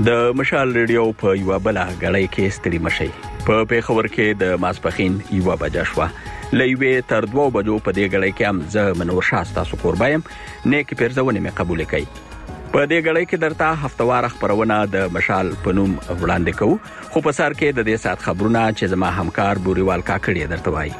د مشال ریډیو په یو بل غړی کې ستړي مشي په پیښور کې د ماسپخین یو بجا شو لېوې تر 2 بجو په دې غړی کې هم زه منور شاستا سو قربایم نیک پیرزونه مې قبول کړي په دې غړی کې درته هفتوار خبرونه د مشال پنوم وړاندې کوو خو په سر کې د دې سات خبرونه چې زما همکار بوريوال کاکړی درته وایي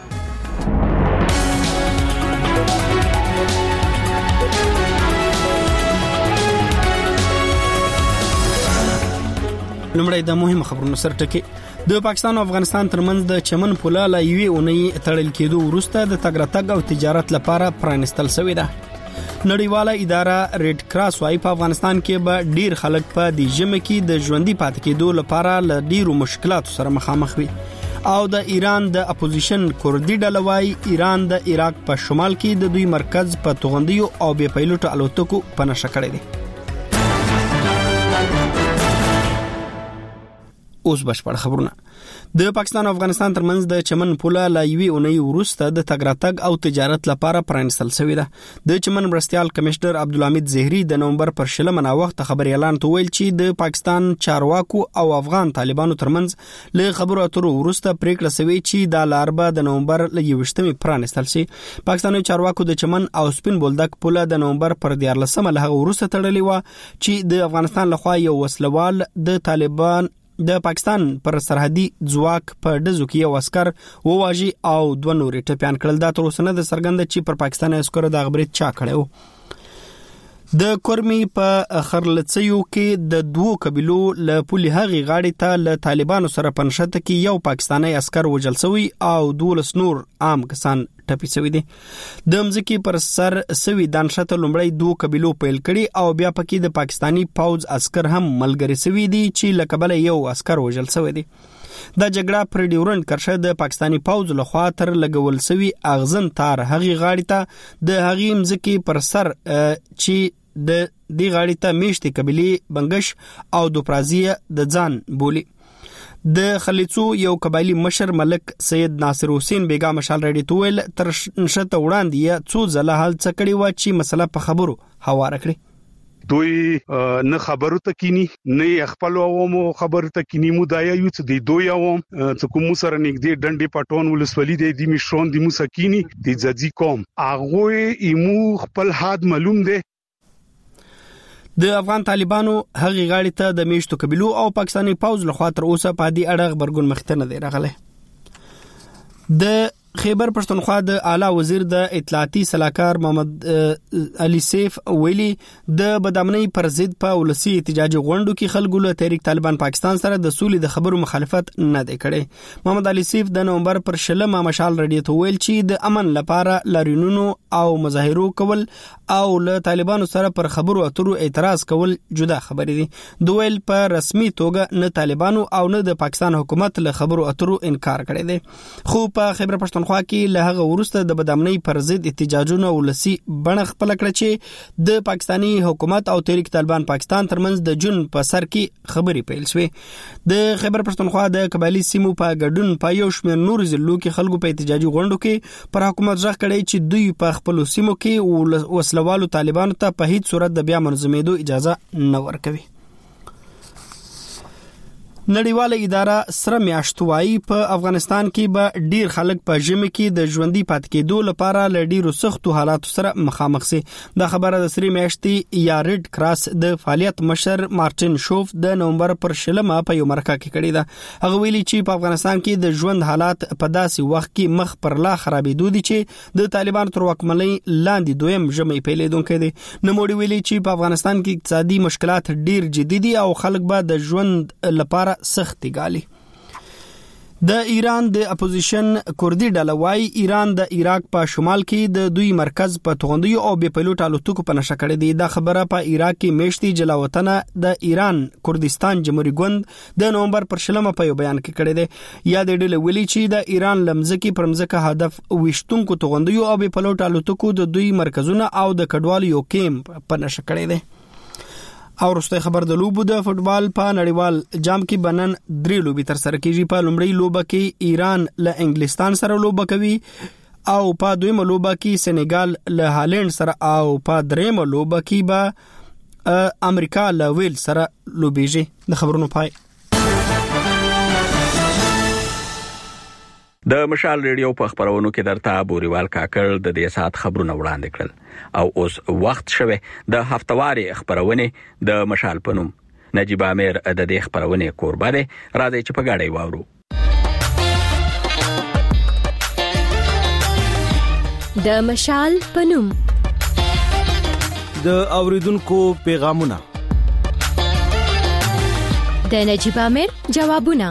لمړی د مهمه خبرونو سره ټکی د پاکستان او افغانستان ترمنځ د چمن پوله لا یوې اونۍ تړل کېدو وروسته د تګ راتګ او تجارت لپاره پرانستل شوې ده. نړیواله اداره ریډ کراس وايي په افغانستان کې به ډیر خلک په دې ژمه کې د ژوندۍ پاتې کېدو لپاره له ډیرو مشکلاتو سره مخامخ وي. او د ایران د اپوزیشن کردي ډله وايي ایران د عراق په شمال کې د دوی مرکز په توغندیو او بې پیلوټ الوتکو په نشه کړی دی. اوس بشپړ خبرونه. د پاکستان او افغانستان ترمنځ د چمن پوله لا یوې اونۍ وروسته د تګ راتګ او تجارت لپاره پرانستل شوې ده. د چمن مرستيال کمشنر عبدالحمید زهري د نومبر پر 16 وخت خبري اعلان ویل چې د پاکستان چارواکو او افغان طالبانو ترمنځ له خبرو اترو وروسته پریکړه شوې چې د لاربه د نومبر ل 21 پرانستل شي. پاکستاني چارواکو د چمن او سپین بولدک پوله د نومبر پر 14 له وروسته تړلې و چې د افغانستان لخوا یو وسلوال د طالبان د پاکستان پر سرحدي ځواک په دزو کې یو عسكر وواژي او 2 نور ټپيان کړل. دا تر اوسه نه د سرګند چې پر پاکستاني عسكرو د خبرې چا کړو. د کورمي په خرلڅیو کې د 2 قبيلو له پولي هغي غاړي ته له طالبانو سره پنځته کې یو پاکستاني عسكر وجل شوی او 12 نور عام کسان ټپي شوی دي. د مځکې پر سر سوي دانشته لومړی 2 قبيلو پیل کړي او بیا پکې د پاکستاني فوج عسكر هم ملګری شوی دي چې لکبل یو عسكر وجل شوی دي. دا جګړه پر ډیورنډ کرښه د پاکستاني فوج لخوا تر لګول شوی اغزن تار هغي غاړي ته د هغي مځکې پر سر چې د دې غاړي ته میشتي قبيله بنگش او دوپرازیه د ځان بولی. د خلیڅو یو قبایلی مشر ملک سید ناصر حسین بیگا مشال ریډي تویل تر نشته وړاندې څو ځله حل څکړی و چې مسله په خبرو هواره کړی. دوی نه خبرو ته کینی نه خپل عوامو خبرو ته کینی مو دایا یو څه دی دوی عوام څه کوم سره نګدي ډنډي پټون ولسولي دی مشرون دی مو سکینی دی ځځي کوم هغه ایمو خپل حد معلوم دی. د افغان طالبانو هغه غاړي ته د میشتو قبيلو او پاکستاني فوج لخوا تر اوسه په دې اړه خبرګون مخته نه دی راغلی. د خیبر پښتونخوا د اعلی وزیر د اطلاعاتي صلاحکار محمد علي سیف ویلي د بدامنۍ پر ضد په ولسی احتجاجي غونډو کې خلکو له تحریک طالبان پاکستان سره د سولې د خبرو مخالفت نه دی کړی. محمد علي سیف د نومبر پر 16 مشال ریډي ته ویل چې د امن لپاره لارینونو او مظاهرو کول او له طالبانو سره پر خبرو اترو اعتراض کول جدا خبرې دي. دویل په رسمي توګه نه طالبانو او نه د پاکستان حکومت له خبرو اترو انکار کړی دی. خو په خیبر پښتونخوا کې له هغه وروسته د بدامنۍ پر ضد احتجاجونه ولسی بڼه خپل کړ چې د پاکستاني حکومت او تحریک طالبان پاکستان ترمنځ د جون په سر کې خبرې پیل شوې. د خیبر پښتونخوا د قبایلی سیمو په ګډون په یو شمېر نور ضلعو کې خلکو په احتجاجي غونډو کې پر حکومت ځخ کړی چې دوی په خپل سیمو کې وسلوالو طالبانو ته په هیڅ صورت د بیا منظمېدو اجازه نه ورکوي. نړیواله اداره سره میاشتوایی په افغانستان کې به ډیر خلک په ژمي کې د ژوندۍ پاتې کېدو لپاره ل ډیرو سختو حالاتو سره مخامخ سي. دا خبره د سری میاشتې یا ریډ کراس د فعالیت مشر مارټین شوف د نومبر پر 16 په یو مرکه کې کړی ده. هغه ویلي چې په افغانستان کې د ژوند حالات په داسې وخت کې مخ پر لا خرابېدو دي چې د طالبان تر واکمنۍ لاندې دویم ژمي پیلېدونکي دي. نوموړي ویلي چې په افغانستان کې اقتصادي مشکلات ډیر جدي دي او خلک به د ژوند لپاره سختي ګالي. د ایران د اپوزیشن کردي ډله وايي ایران د عراق په شمال کې د دوی مرکز په توغندیو او بې پیلوټ الوتکو په نشه کړی دی. دا خبره په عراق کې میشتي جلاوطنه د ایران کردستان جمهوریت ګوند د نومبر پر 16 په یو بیان کې کړی دی. یا د ډله ویلي چې د ایران لمزکی پر مزکه هدف وشتونکو توغندیو او بې پیلوټ الوتکو د دوی مرکزونه او د کډوالو یو کیمپ په نشه کړی دی. او رسته خبر د لوبو د فوتبال په نړیوال جام کې بنن 3 لوبي تر سره کیږي. په لومړی لوبه کې ایران له انګلستان سره لوبه کوي او په دویمه لوبه کې سنغال له هالند سره او په دریمه لوبه کې به امریکا له ویل سره لوبېږي. د خبرونو پای. د مشال ریډیو په خبرونو کې درته بوريوال کاکړ د دې سات خبرونه وړاندې کړل او اوس وخت شوه د هفتواري خبرونه د مشال پنوم. نجیب امیر د دې خبرونه قربا ده. راځي چې په غاړې واورو. د مشال پنوم د اوریدونکو پیغامونه، د نجیب امیر جوابونه.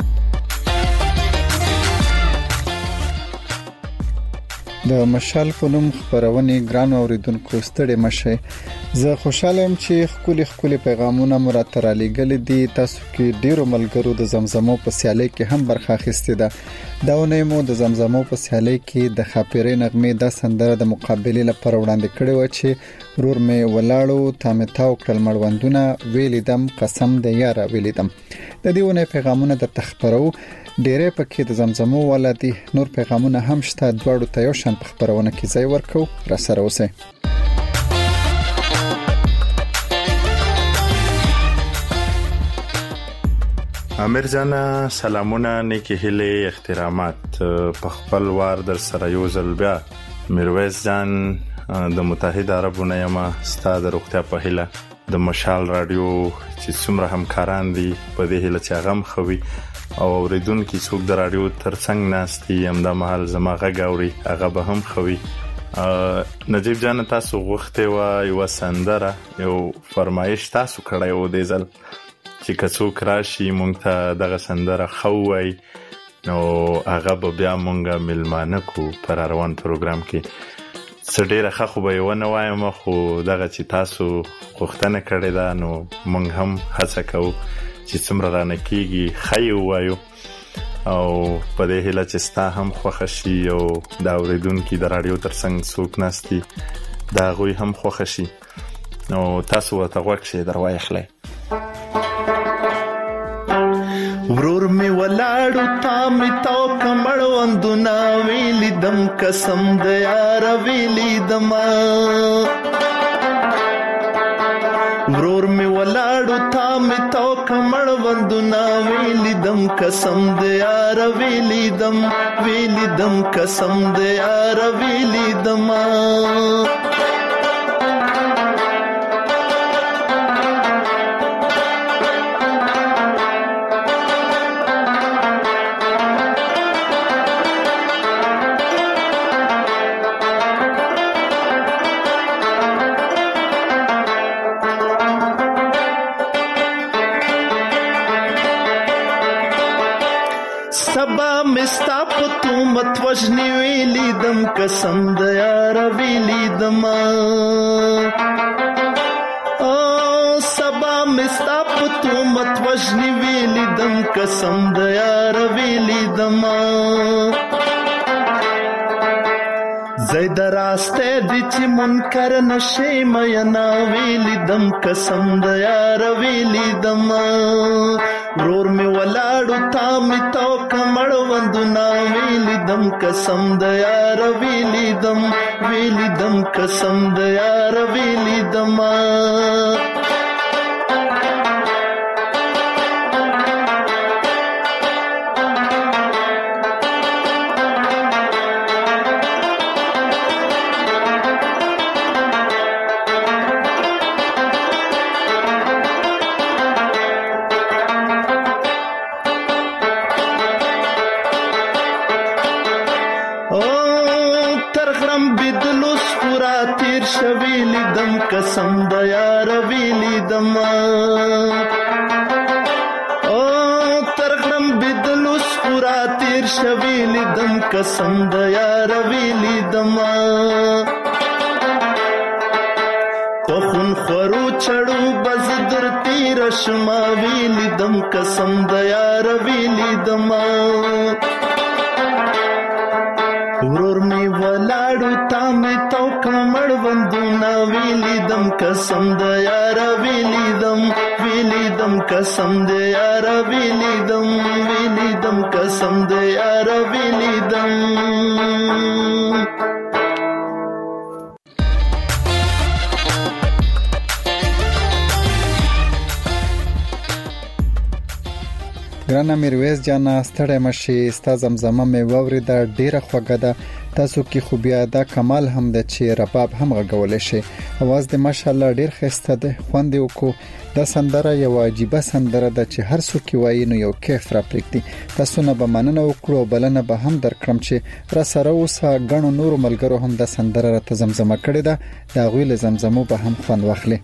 د مشال پنوم خبرونه ګران اوریدونکو ستړي مشه. زه خوشاله يم چې خولي پیغامونه مراتب لګل دي. تاسو کې ډیرو ملګرو د زمزمو په سیالي کې هم برخه اخیستې ده. دا ونه مو د زمزمو په سیالي کې د خاپيري نغمه د سندره د مقابله لپاره وړاندې کړې و چې رور مې ولاړو تامتاو کړل مړوندونه ویلیدم قسم د یاره ویلیدم. د دې ونه پیغامونه د تخبرو ډیره پکې د زمزمو ولادي. نور پیغامونه هم شته. دواړو ته یو شان په خبرونه کې ځای ورکو. را سره اوسئ. امیر جانا سلامونه، نیکی هیله، احترامات. په خپل وار در سره یو ځل بیا میرویس جان د متحده عربو نه یم ستاسو د روغتیا په هیله د مشال رادیو چې څومره همکاران دي په دې هیله چې هغه خوي او اوریدونکو څوک د رادیو ترڅنګ ناشتي هم د محل زما غاوري هغه به هم خوي. نجیب جان تاسو غوښته و یو سندره یو فرمایش تاسو کړی و د ځل چې کڅو کراشي مونږ ته دغه سندره خووي نو هغه به بیا مونږه ملمانه کو پر روان پروګرام کې سړي راخه خو به یو نه وایم خو دغه چې تاسو غوښتنه کړې ده نو مونږ هم هڅه کوو چې څومره رانه کیږي خیو وایو او په دې هیله چې ستا هم خوښ شي او دا اوریدونکو د رادیو ترڅنګ څوک ناشتي دا غوي هم خوښ شي نو تاسو ورته وښه دروایخلې. ورور می ولاړو تا می تو کمړ وندونه ویلی دم قسم د یار ویلی دم. ورور می ولاړو تا می تو کمړ وندونه ویلی دم قسم د یار ویلی دم قسم د یار ویلی دم. سبا مستا پتو مت وجنی ویلی دم قسم د یار ویلی دم. سبا مستا پتو مت وجنی ویلی دم قسم د یار ویلی دم. زید راسته دی چې منکر نشي مینا ویلی دم قسم د یار ویلی دم. ورور می ولاړو تا می تو کمړ وندونه ویلی دم قسم د یار ویلی دم قسم د یار ویلی دم. قسم د یار ویلی دم. او ترغم بدلو سپورا تیر شویلی دم قسم د یار ویلی دم. خون خورو چړو بز در تیر شما ویلی دم قسم د یار ویلی دم. ورور می ولاړو تا می تو کمړ وندونه ویلی دم قسم د یار ویلی دم قسم د یار ویلی دم قسم د یار ویلی دم. ګران میرویس جان ستړی مشي ستا زمزمه مې واوریده ډیره خوږه ده تاسو کې خو بیا دا کمال هم ده چې رباب هم غږول شي اواز د ماشاءالله ډیر ښایسته ده خوند یې وکړو دا سندره یو عجیبه سندره ده چې هر څوک وایي نو یو کیف را پرېږدي تاسو نه به مننه وکړو بلنه به هم درکړم چې را سره اوسه غنو نور ملګرو هم دا سندره را ته زمزمه کړې ده دا غوی له زمزمو به هم خوند واخلي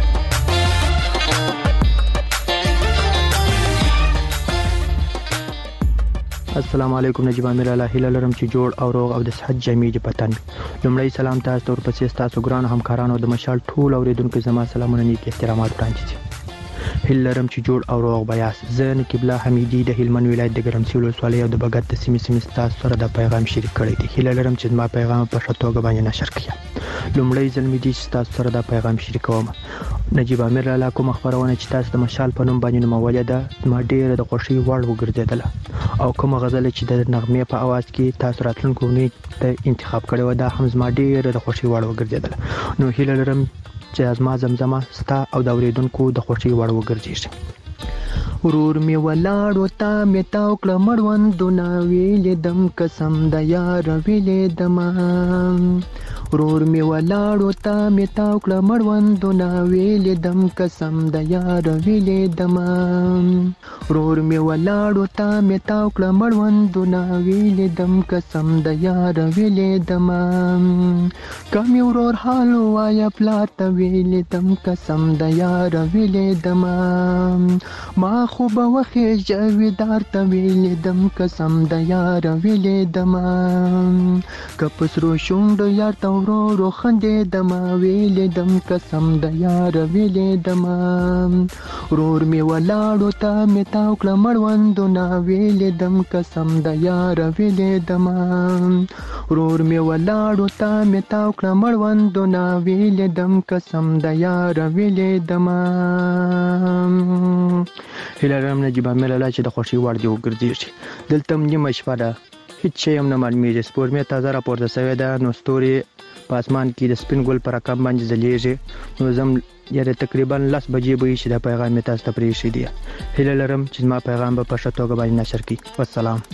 السلام علیکم نجیب امیر الله هیله لرم چې جوړ او روغ او د صحت جامې دې پتن لومړی سلام تاسو ته ورپسې تاسو ګران همکارانو د مشال ټول اوریدونکو زما سلامونه نیک احترامات وړاندې هیله لرم چې جوړ او روغ بیاس زه نقیب الله حمیدی د هلمند ولایت د ګرمسیر ولسوالۍ او د بګت د سیمې تاسو سره د پیغام شریک کړی دی هیله لرم چې ما پیغام په ښه توګه باندې نشر کړم لومړی ځل مې دې تاسو سره د پیغام شریکوم نجیب امیر الله کوم خبرونه چې تاسو د مشال په نوم باندې نومولې ده ما ډیره د خوشي وړ وګرځیدله او کوم غزل چې د نغمې په आवाज کې تاسو راتلونکو ته انتخاب کړی و دا هم زما ډیره د خوشي وړ وګرځیدله نو هیله لرم چې ازما زمزمه ستا او د اوریدونکو د خوشي وړ وګرځي ورور می ولاړو تا می تاو کړ مړوندونه ویلې دم قسم د یار ویلې دم ورور می ولاړو تا می تاو کړ مړوندونه ویلې دم قسم د یار ویلې دم ورور می ولاړو تا می تاو کړ مړوندونه ویلې دم قسم د یار ویلې دم کم ورور حال وایا پلات ویلې دم قسم د یار ویلې دم ما خو به وخې جویدار ته ویلې دم قسم د یار ویلې دم کپسرو شوند یار ته ورو خندې دم ویلې دم قسم د یار ویلې دم ورور می ولاړو ته می تاو کړ مړوندونه ویلې دم قسم د یار ویلې دم ورور می ولاړو ته می تاو کړ مړوندونه ویلې دم قسم د یار ویلې دم هیله لرم نجیب امیر الله چې د خوشي وړ دی وګرځي دلته نیمه شپه ده هیڅ شی هم نه معلومیږي سپوږمۍ تازه راپورته شوې ده نو ستوري په اسمان کې د سپین ګل پر رقم باندې ځلیږي نو زم یاره تقریبا 10 بجې به شي د پیغام تاسو ته پرې شي دی هیله لرم چې ما پیغام به په ښه توګه باندې نشر کړي والسلام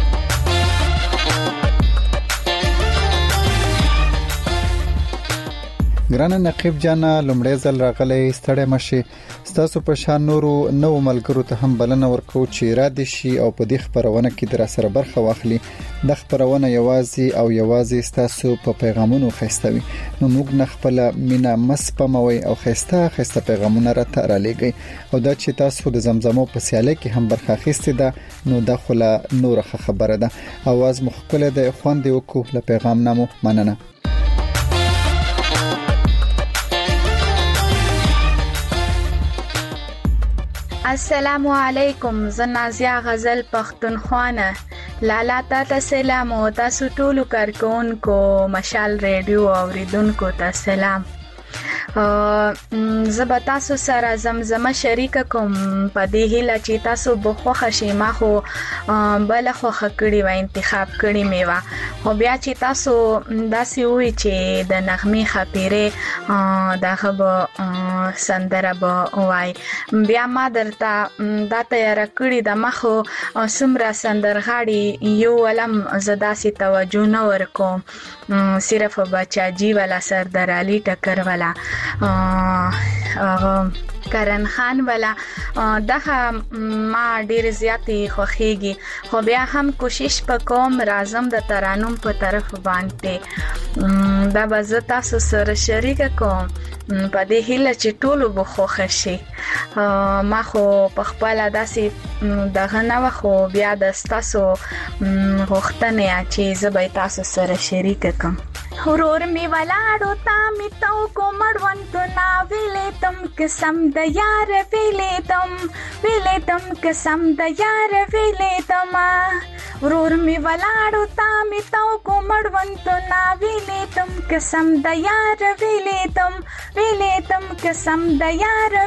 ګران نقیب جانا لومړی ځل راغلی ستړی مشي ستاسو په شان نورو نو ملګرو ته هم بلنه ورکو چې را دي شي او په دې خبرونه کې در سره برخه واخلي د خبرونه یوازې ستاسو په پیغامونو خېستوي نو موږ نه خپل مینا مسپموي او خېسته پیغامونه را ته را لېږي او دا چې تاسو د زمزمو په سیاله کې هم برخه اخیستې ده نو د خلا نورخه خبره ده اواز مخکله د خوند وکړو له پیغام نامو مننه السلام علیکم زه نازیه غزل پښتونخوا لالا تا سلام او تاسو ټول کارکونکو مشال ریډیو اوریدونکو ته سلام زه تاسو سره زمزمه شریک کوم په دې هیله چې تاسو بخوخه شي ما خو بل خوخه کړی و انتخاب کړی میوا خو بیا چې تاسو داسې وي چې د نغمې خپيره دغه سندره به وای بیا ما درته دا تیار کړی د مخو سمره سندرغاړي یو ولم زداسي توجه نه ورکوم صرف بچاجي والا سردار علي ټکر والا کرن خان والا دغه ما ډیر زیاتې خوخیږي خو بیا هم کوشش وکوم راځم د ترانم په طرف باندې دا به زه تاسو سره شریک کوم په دې هیله چې ټول بخوخ شي ما خو په خپل داسې دغه نه خو بیا د تاسو غوښتنه چې زه به تاسو سره شریک کوم ورور می ولاړو تا می تو کو مړوند نا ویلې تم قسم د یار ویلې تم قسم د یار ویلې تم ورور می ولاړو تا می تو کو مړوند نا ویلې تم قسم د یار ویلې تم قسم د یار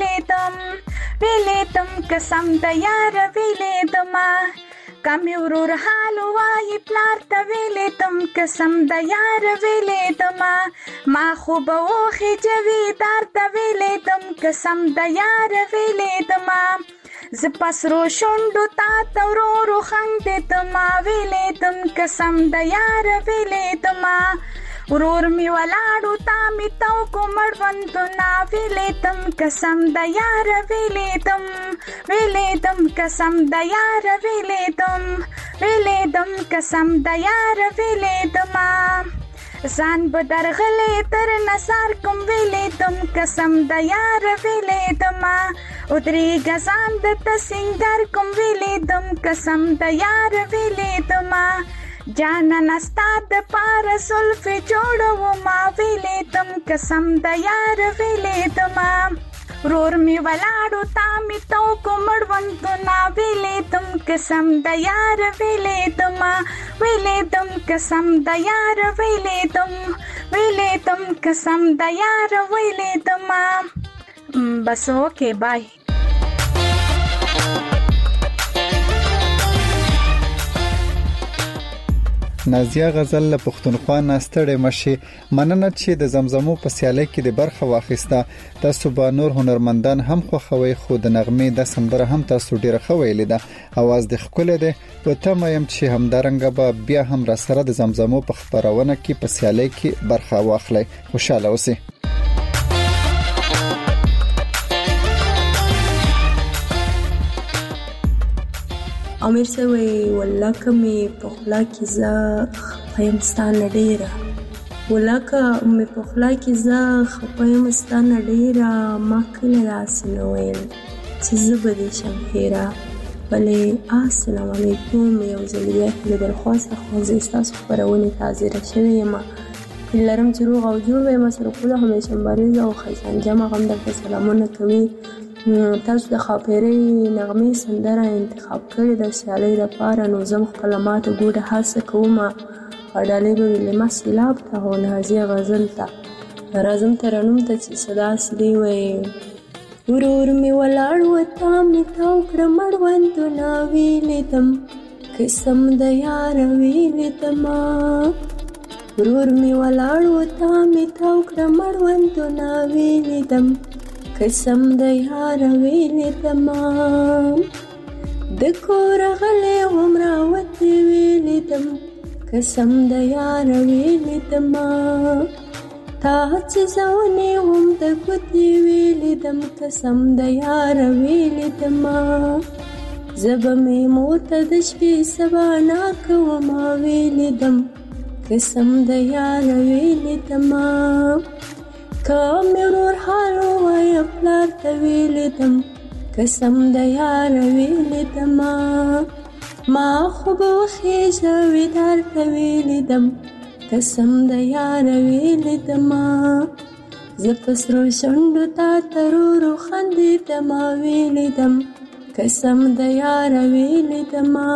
ویلې تم قسم د یار ویلې تم کم ورور حال وای پلار ته ویلې تم قسم د یار ویلې تم ما خو به وخی جوی دار ته ویلې تم قسم د یار ویلې تم ز پسرو شوندو تا تورو خندې تما ویلې تم قسم د یار ویلې تما ورور می ولاړو تا می تو کومړ وند نا ویلې تم قسم د یار ویلې تم قسم د یار ویلې تم قسم د یار ویلې تما ځان به درغلې تر نثار کوم ویلې تم قسم د یار ویلې تما او درې غزان د تسنګر کوم ویلې تم قسم د یار ویلې تما جانا نستا د پار سلف جوړو ما ویلې تم قسم د یار ویلې تما رور می ولاړو تا می تو کومړ وند نا ویلې تم قسم د یار ویلې تم قسم د یار ویلې تم قسم د یار ویلې تما بس اوکے بای نازیه غزل له پښتونخوا ناستړې مشي مننه چې د زمزمو په سیالۍ کې د برخه واخیسته. تاسو به نور هنرمندان هم خوښوي خو د نغمې د سندره هم تاسو ډیره خوښوي لیده. اواز د خپل ده په تمه يم چې همدارنګه به بیا هم را سره د زمزمو په خبرونه کې په سیالۍ کې برخه واخلي. خوشاله اوسئ. امیر سوي ولکه می په خلا کې ز خپایمستان ډیره ولکه می په خلا کې ز خپایمستان ډیره ما کله راسنویل چې زبدي شمهیرا بلې السلام علیکم یو ځلې له درخواست خو زیستاس خبرونه حاضر شوی یم لرم چې روغ او جوړ وي مسره کله همیشه مریض او خیسان جمع غم د سلامونه کوي. تاسو د خاطرې نغمې سندره انتخاب کړې د سیالۍ لپاره نو زم کلمات ګوډه هڅه کوم اډالې به لما سیلاب ته او نازیه غزل ته راځم ترنم ته چې صدا سړي وي ورور می ولاړ وتا می تاو کړ مړوند نا ویلې تم قسم د یار ویلې تم ورور می ولاړ وتا می تاو کړ مړوند نا ویلې تم قسم د یار ویلې تمام د کور غلې عمره وتی ویلې تم قسم د یار ویلې تمام تا چې ځونې هم د کوتي ویلې تم قسم د یار ویلې تمام زب می موت د شپې سبا نا کوم ویلې تم قسم د یار ویلې تمام کامرور حالو وای پلار ته ویلې تم قسم د یار ویلې تم ما خو به خېژه ودار ته ویلې تم قسم د یار ویلې تم زه پسرو شونډو تا ترورو خندې تم ویلې تم قسم د یار ویلې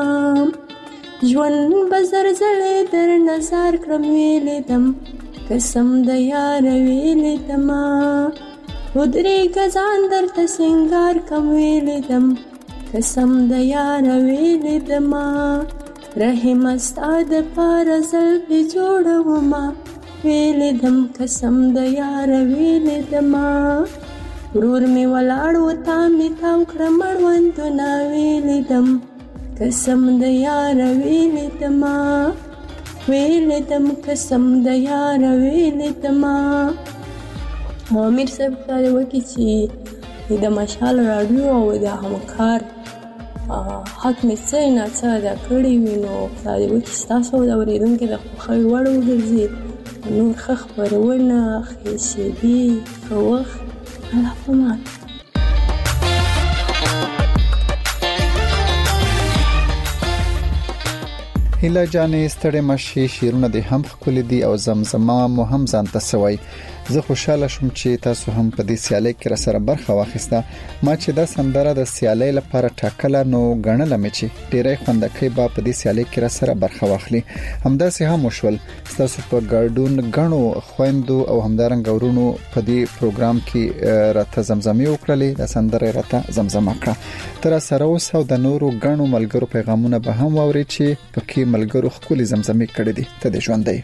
تم ژوند به زلزلې در نظر کړم ویلې تم قسم د یار ویلې تما ودرې غزان درته سنگار کم ویلې تم قسم د یار ویلې تما رحم استاد پر زل په جوړو ما ویلې تم قسم د یار ویلې تما ورور می ولاړ وتا می تاو کړ مړوند نا ویلې تم قسم د یار ویلې تما ویلې تم قسم د یار ویلې تما. امیر صاحب خدای وکړي چې د مشال راډیو او د همکار حق مې څه نه څه دا کړی وي نو خدای وکړي ستاسو د اورېدونکو د خوښۍ وړ وګرځي نور ښه خپرونه ښې شېبې ښه وخت الله پامان. هیله جانې ستړې مشي شیرونه دي هم خپل دي او زمزمه مو هم ځان ته سوي. زه خوشاله شوم چې تاسو هم په دې سیالۍ کې را سره برخه واخیسته. ما چې دا سندره د سیالۍ لپاره ټاکله نو غنل مې چې ډیرای خوندکې با په دې سیالۍ کې را سره برخه واخلي. همداسې هم وشول. تاسو په ګارډون غنو خويندو او همدارنګ ورونو په دې پروګرام کې راته زمزمه وکړلې. د سندره راته زمزمه کړه. تر سره اوس او د نورو غنو ملګرو پیغامونه به هم ووري چې پکې ملګرو خپل زمزمه کړې دي. ته دې ژوندۍ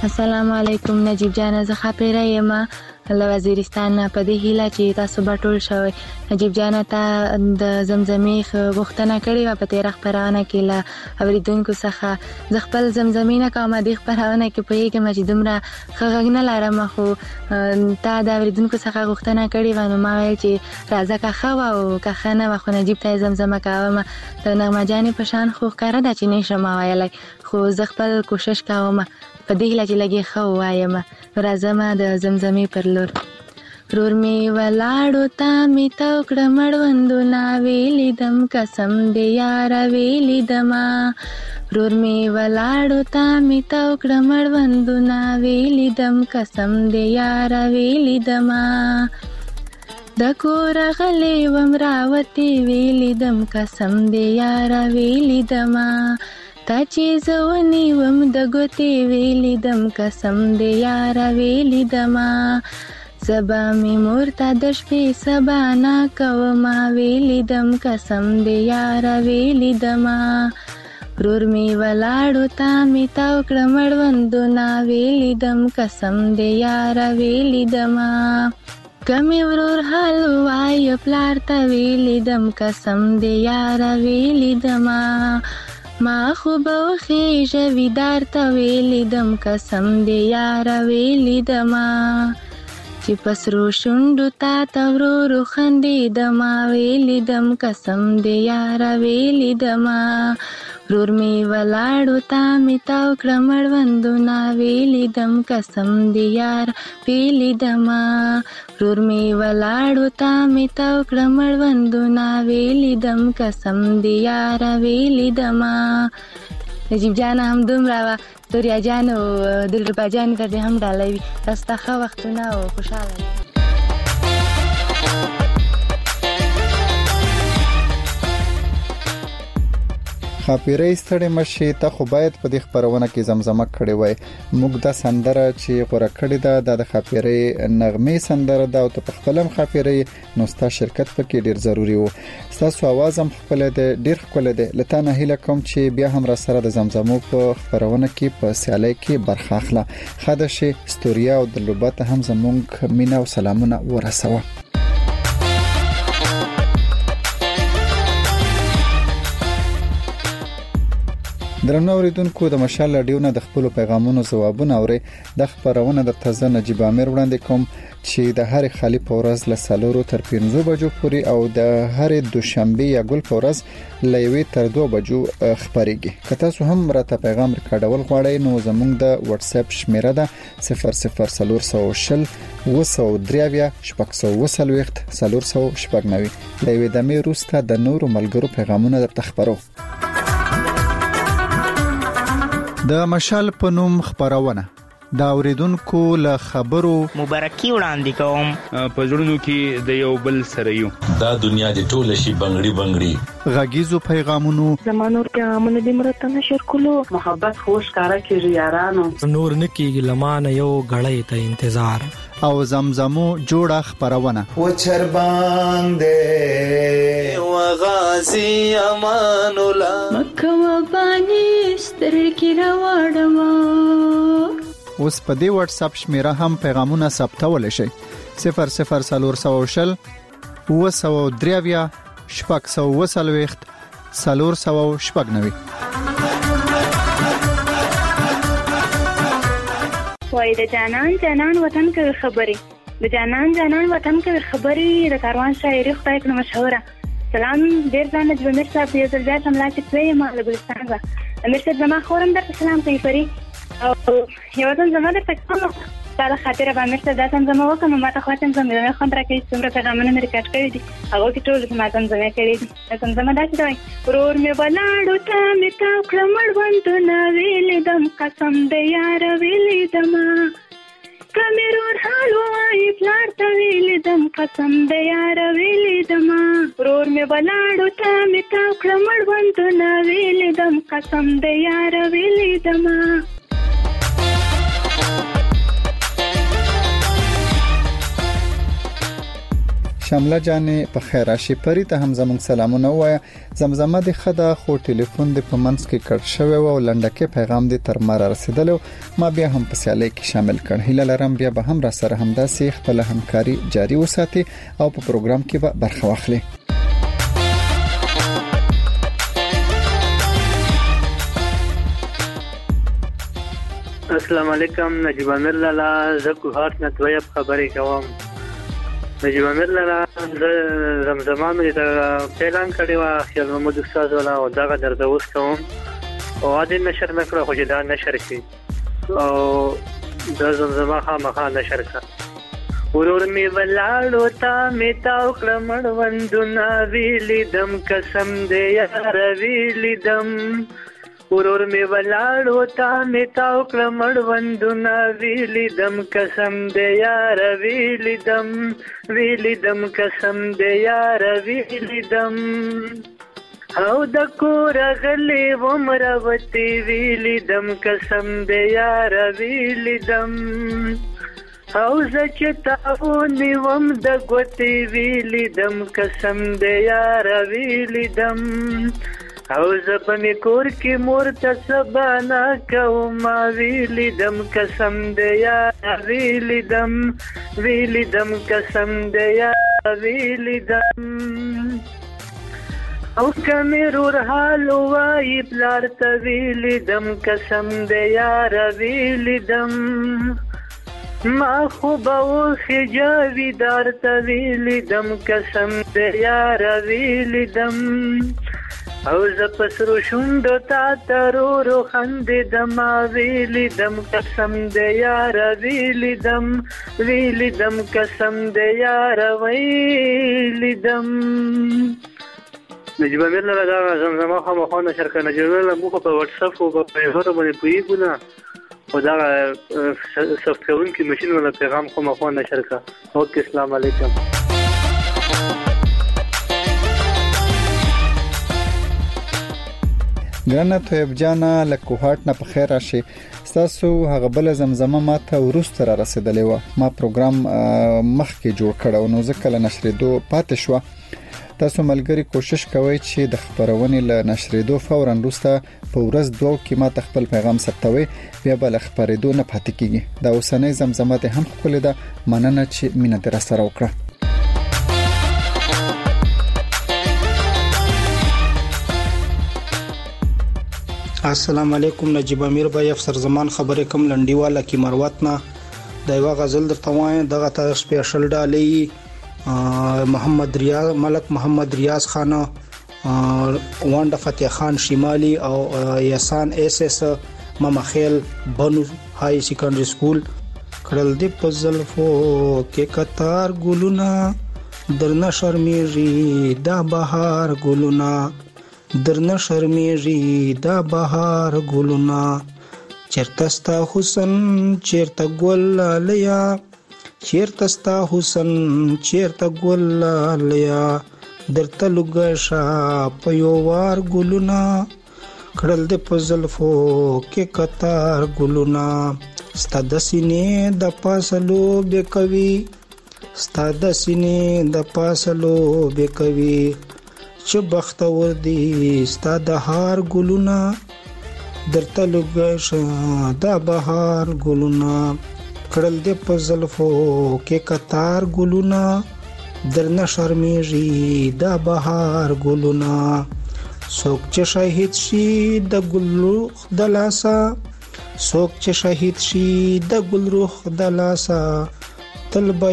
السلام علیکم نجیب جان، زه خاپیره یم له وزیرستان په دې هیله چې تاسو به ټول شوي. نجیب جان ته د زمزمې غوښتنه کړې وه په تېره خپرونه کې له اورېدونکو څخه. زه خپل زمزمې نه کوم دې خپرونه کې، پوهېږم چې دومره ښه غږ نه لرم، خو تا د اورېدونکو څخه غوښتنه کړې وه نو ما ویل چې راځه که ښه وه او که ښه نه وه خو نجیب ته یې زمزمه کوم. د نغمه جانې په شان خو ښکاره ده چې نه شم ویلی، خو زه خپل کوشش کوم په دې هیله چې لږ یې ښه ووایم. راځم د زمزمې پر لور. رور می ولاړو تا می تو کړه مړوندونه ویلیدم قسم دې یاره ویلیدمه. رور می ولاړو تا می تو کړه مړوندونه ویلیدم قسم دې یاره ویلیدمه. د کور غلې وم راوتې ویلیدم قسم دې یاره ویلیدمه. تا چې زه ونیوم د ګوتې ویلیدم قسم دې یاره ویلیدمه. سبا مې مور ته د شپې سبا نه کومه ویلیدم قسم دې یاره ویلیدمه. رور مې ولاړو تا مې تاو کړه مړوندونه ویلیدم قسم دې یاره ویلیدمه. که مې ورور حال ووایه پلار ته ویلیدم قسم دې یاره ویلیدمه. ما خو به وخیژه ویدار ته ویلیدم قسم دې یاره ویلیدمه. چې په سرو شونډو تا ته ورورو خندېدمه ویلیدم قسم دې یاره ویلیدمه. رور مې ولاړو تا مې تاو کړه مړوندونه ویلیدم قسم دې یاره ویلیدمه. رور مې ولاړو تا مې تاو کړه مړوندونه ویلیدم قسم دې یاره ویلیدمه. نجیب جان هم دومره وه، دوریا جان او دلربا جان ته دې هم ډالۍ وي. تاسو ته ښه وختونه او خوشحاله وي. خاپیره ستړې مشي ته خو باید په دې خبرونه کې زمزمه کړې وای. موږ د سندره چې غوړه کړې ده د خاپیره نغمه سندره ده او ته په خپلم خاپیره نو ستا شرکت پکې ډیر ضروری وو. تاسو आवाज هم خپل ده ډیر خپل ده. لته نه هیله کوم چې بیا هم را سره د زمزمو په خبرونه کې په سیالي کې برخه اخله. خدشه ستوریا او د لوبات هم زمونږ مینا او سلامونه ورسوه. درنو اوریدونکو د مشال رادیو د خپل پیغامونو ځوابونه اوري. د خبرونه د تازه نجیب امیر وړاندې کوم چې د هر خالی پورز له سالورو تر 15 بجو پورې او د هر دوشنبه یا ګل پورز له 1 تر 2 بجو خبريږي. که تاسو هم راته پیغام ریکارډول غواړئ نو زموږ د واتس اپ شمیره ده 0040 وسودریاویا شپږ له وې د مې روسته د نورو ملګرو پیغامونه درته خبرو. د مشال په نوم خبرونه دا اوریدونکو له خبرو مبارکي وړاندې کوم. په ژوندو کې د یو بل سره یو دا دنیا د ټول شي بنگړي غږیزو پیغامونو زمانور پیغامونه د مرته نشر کولو محبت خوش کارا کیږي یارانو نور نکیږي لمانه یو غړې ته انتظار او زمزمو جوړه خبرونه و چر باندې و غازی امان الله مکه و باندې ستر کی راوړم. اوس په دې واتس اپ شمیره هم پیغامونه ثبتول شي 0040 وسودریاویا شپږ وای د جانان وطن کې خبري د جانان وطن کې خبري د کاروان شاعري خدای کړه مشهوره. سلام ډیر ځان د امیر صاحب یو ځل بیا سملاچ کوي ما له ګلستان غا امیر صاحب زما خورم درته سلام کوي فری او یو ځل زما د تکونو دا خاطر به امیر صاحب داتم زما وکم ما ته خاطر زما نه خون راکې څومره پیغامونه مې ریکارډ کړی دي هغه کې ټول زما ته زما کړی دي زما داسې دی ورور مې ولاړو ته مې تا کړمړ وندونه ویلې دم قسم دې یار ویلې دم کمرور حالو ای پلار ته ویلې دم قسم دې یار ویلې دم ورور مې ولاړو ته مې تا کړمړ وندونه ویلې دم قسم دې یار ویلې دم. شامله جانې په خیر راشي. پری ته هم زموږ سلامونه وایا. زمزمه د خدا خو ټلیفون د پمنس کې کټ شوی او لنډکه پیغام د تر مار رسیدلو ما بیا هم په سیالي کې شامل کړ. هیله لرم بیا به هم را سره همداسې خپل همکاري جاري وساتي او په پروګرام کې به برخه واخلي. السلام علیکم. نجیب امیر لالا زه کوهات نه دوی خبرې کوم. نجیب امیر لالا زمزمه مې د اعلان کړی و خیال محمد استاد ولا او دا درته اوس کوم او اده نشر نکړه خو دا نشر شي او د زمزمه خامخا نشر کا ورور می ولاړو تا می تاو کړمړ وندونه ویلی دم قسم دې یار ویلی دم ورور می ولاړو تا می تاو کړمړ وندونه ویلی دم قسم دې یار ویلی دم قسم دې یار ویلی دم او د کور غلی ومروتی ویلی دم قسم دې یار ویلی دم او زچ تاونی وم د ګوتی ویلی دم قسم دې یار ویلی دم او زپمی کور کی مور تسبانا کوما ویلی دم قسم دې یار ویلی دم قسم دې یار ویلی دم او کمیرور حال وای پلار ته ویلی دم قسم دې یار ویلی دم ما خوب او خجاوی دار ته ویلی دم قسم دې یار ویلی دم او زپسرو شوندو تا ترورو خند دم ویلی دم قسم دې یار ویلی دم قسم دې یار ویلی دم. نجیب امیر لالا دا زمزمه خامخا نشر کړه. نجیب امیر لالا موږ په واتس اپ او په پیغام باندې پویګو نه او دا سافټ کون کې ماشين ولا پیغام خامخا نشر کړه. اوکے السلام علیکم. ګرانه طيب جانا لکوهات نه په خیر راشي. تاسو هغه بل زمزمه ماته ورسته را رسیدلې و. ما پروګرام مخکې جوړ کړو نو ځکه له نشریدو پاتې شو. تاسو ملګری کوشش کوئ چې د خبرونې له نشریدو فورا وروسته په ورځ دوه کې ما خپل پیغام ثبتوي بیا بل خبرېدو نه پاتې کیږي. دا اوسنۍ زمزمه ته هم خپل ده. مننه چې مینه در سره وکړه. السلام علیکم. نجیب امیر بای افسر زمان خبرې کوم لنډیواله کی مروت نه د یو غزل درته وایم. دغه تاسو سپیشل ډالۍ ملک محمد ریاض خان وانډه فتح خان شمالي او یسان اس اس ماما خیل بنو های سیکنډری سکول کړل دی په زلفو کې قطار ګلونا درنه شرمېږي دا بهار ګلونا درنه شرمېږي دا بهار ګلونا چیرته ستا حسن چیرته ګل لیا چیرته ستا حسن چیرته ګل لیا درته لګشا په یو وار ګلونا کړل د پزلفو کې قطار ګلونا ستا د سینې د پاسلو بکوي ستا د سینې د پاسلو بکوي چې بختور دی ستا د هار ګلونا درته لګشا د بهار ګلونا کړل د پزلفو کې قطار ګلونا درنه شرمېږي دا بهار ګلونا څوک چې شهید شي د ګل روح د لاسا څوک چې شهید شي د ګل روح د لاسا تل به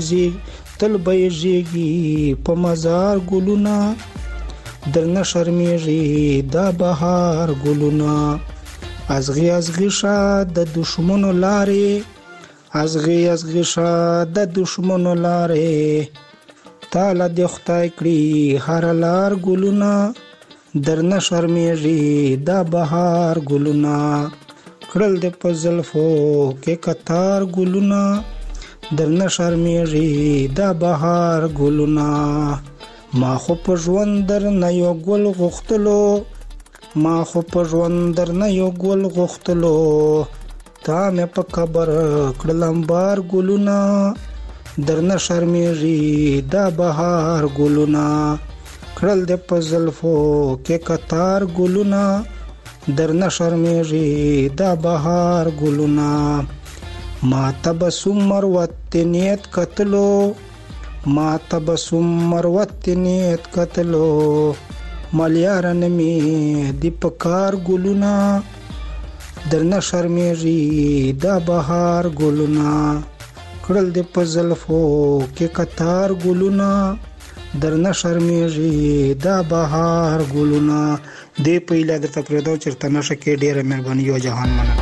یې په مزار ګلونا درنه شرمېږي دا بهار ګلونا ازغي شا د دشمنو لارې ازغي شا د دشمنو لارې تاله د خدای کړی هر لار ګلونا درنه شرمېږي دا بهار ګلونا کړل د پزلفو کې قطار ګلونا درنه شرمېږي دا بهار ګلونا ما خو په ژوند درنه یو ګل غوښتلو ما خو په ژوند درنه یو ګل غوښتلو تا مې په قبر کړلم بار ګلونا درنه شرمېږي دا بهار ګلونه کړل د پزلفو کې قطار ګلونه درنه شرمېږي دا بهار ګلونه ما تبسم مروت نیت قتلو ما تبسم مروت نیت قتلو ملیارن می دی پکار ګلونه درنه شرمېږي دا بهار ګلونه کړل د پزلفو کې قطار ګلونه درنه شرمېږي دا بهار ګلونه دې پهله د تپریدو چرته نشه کې ډېره مهرباني یو جهان مننه.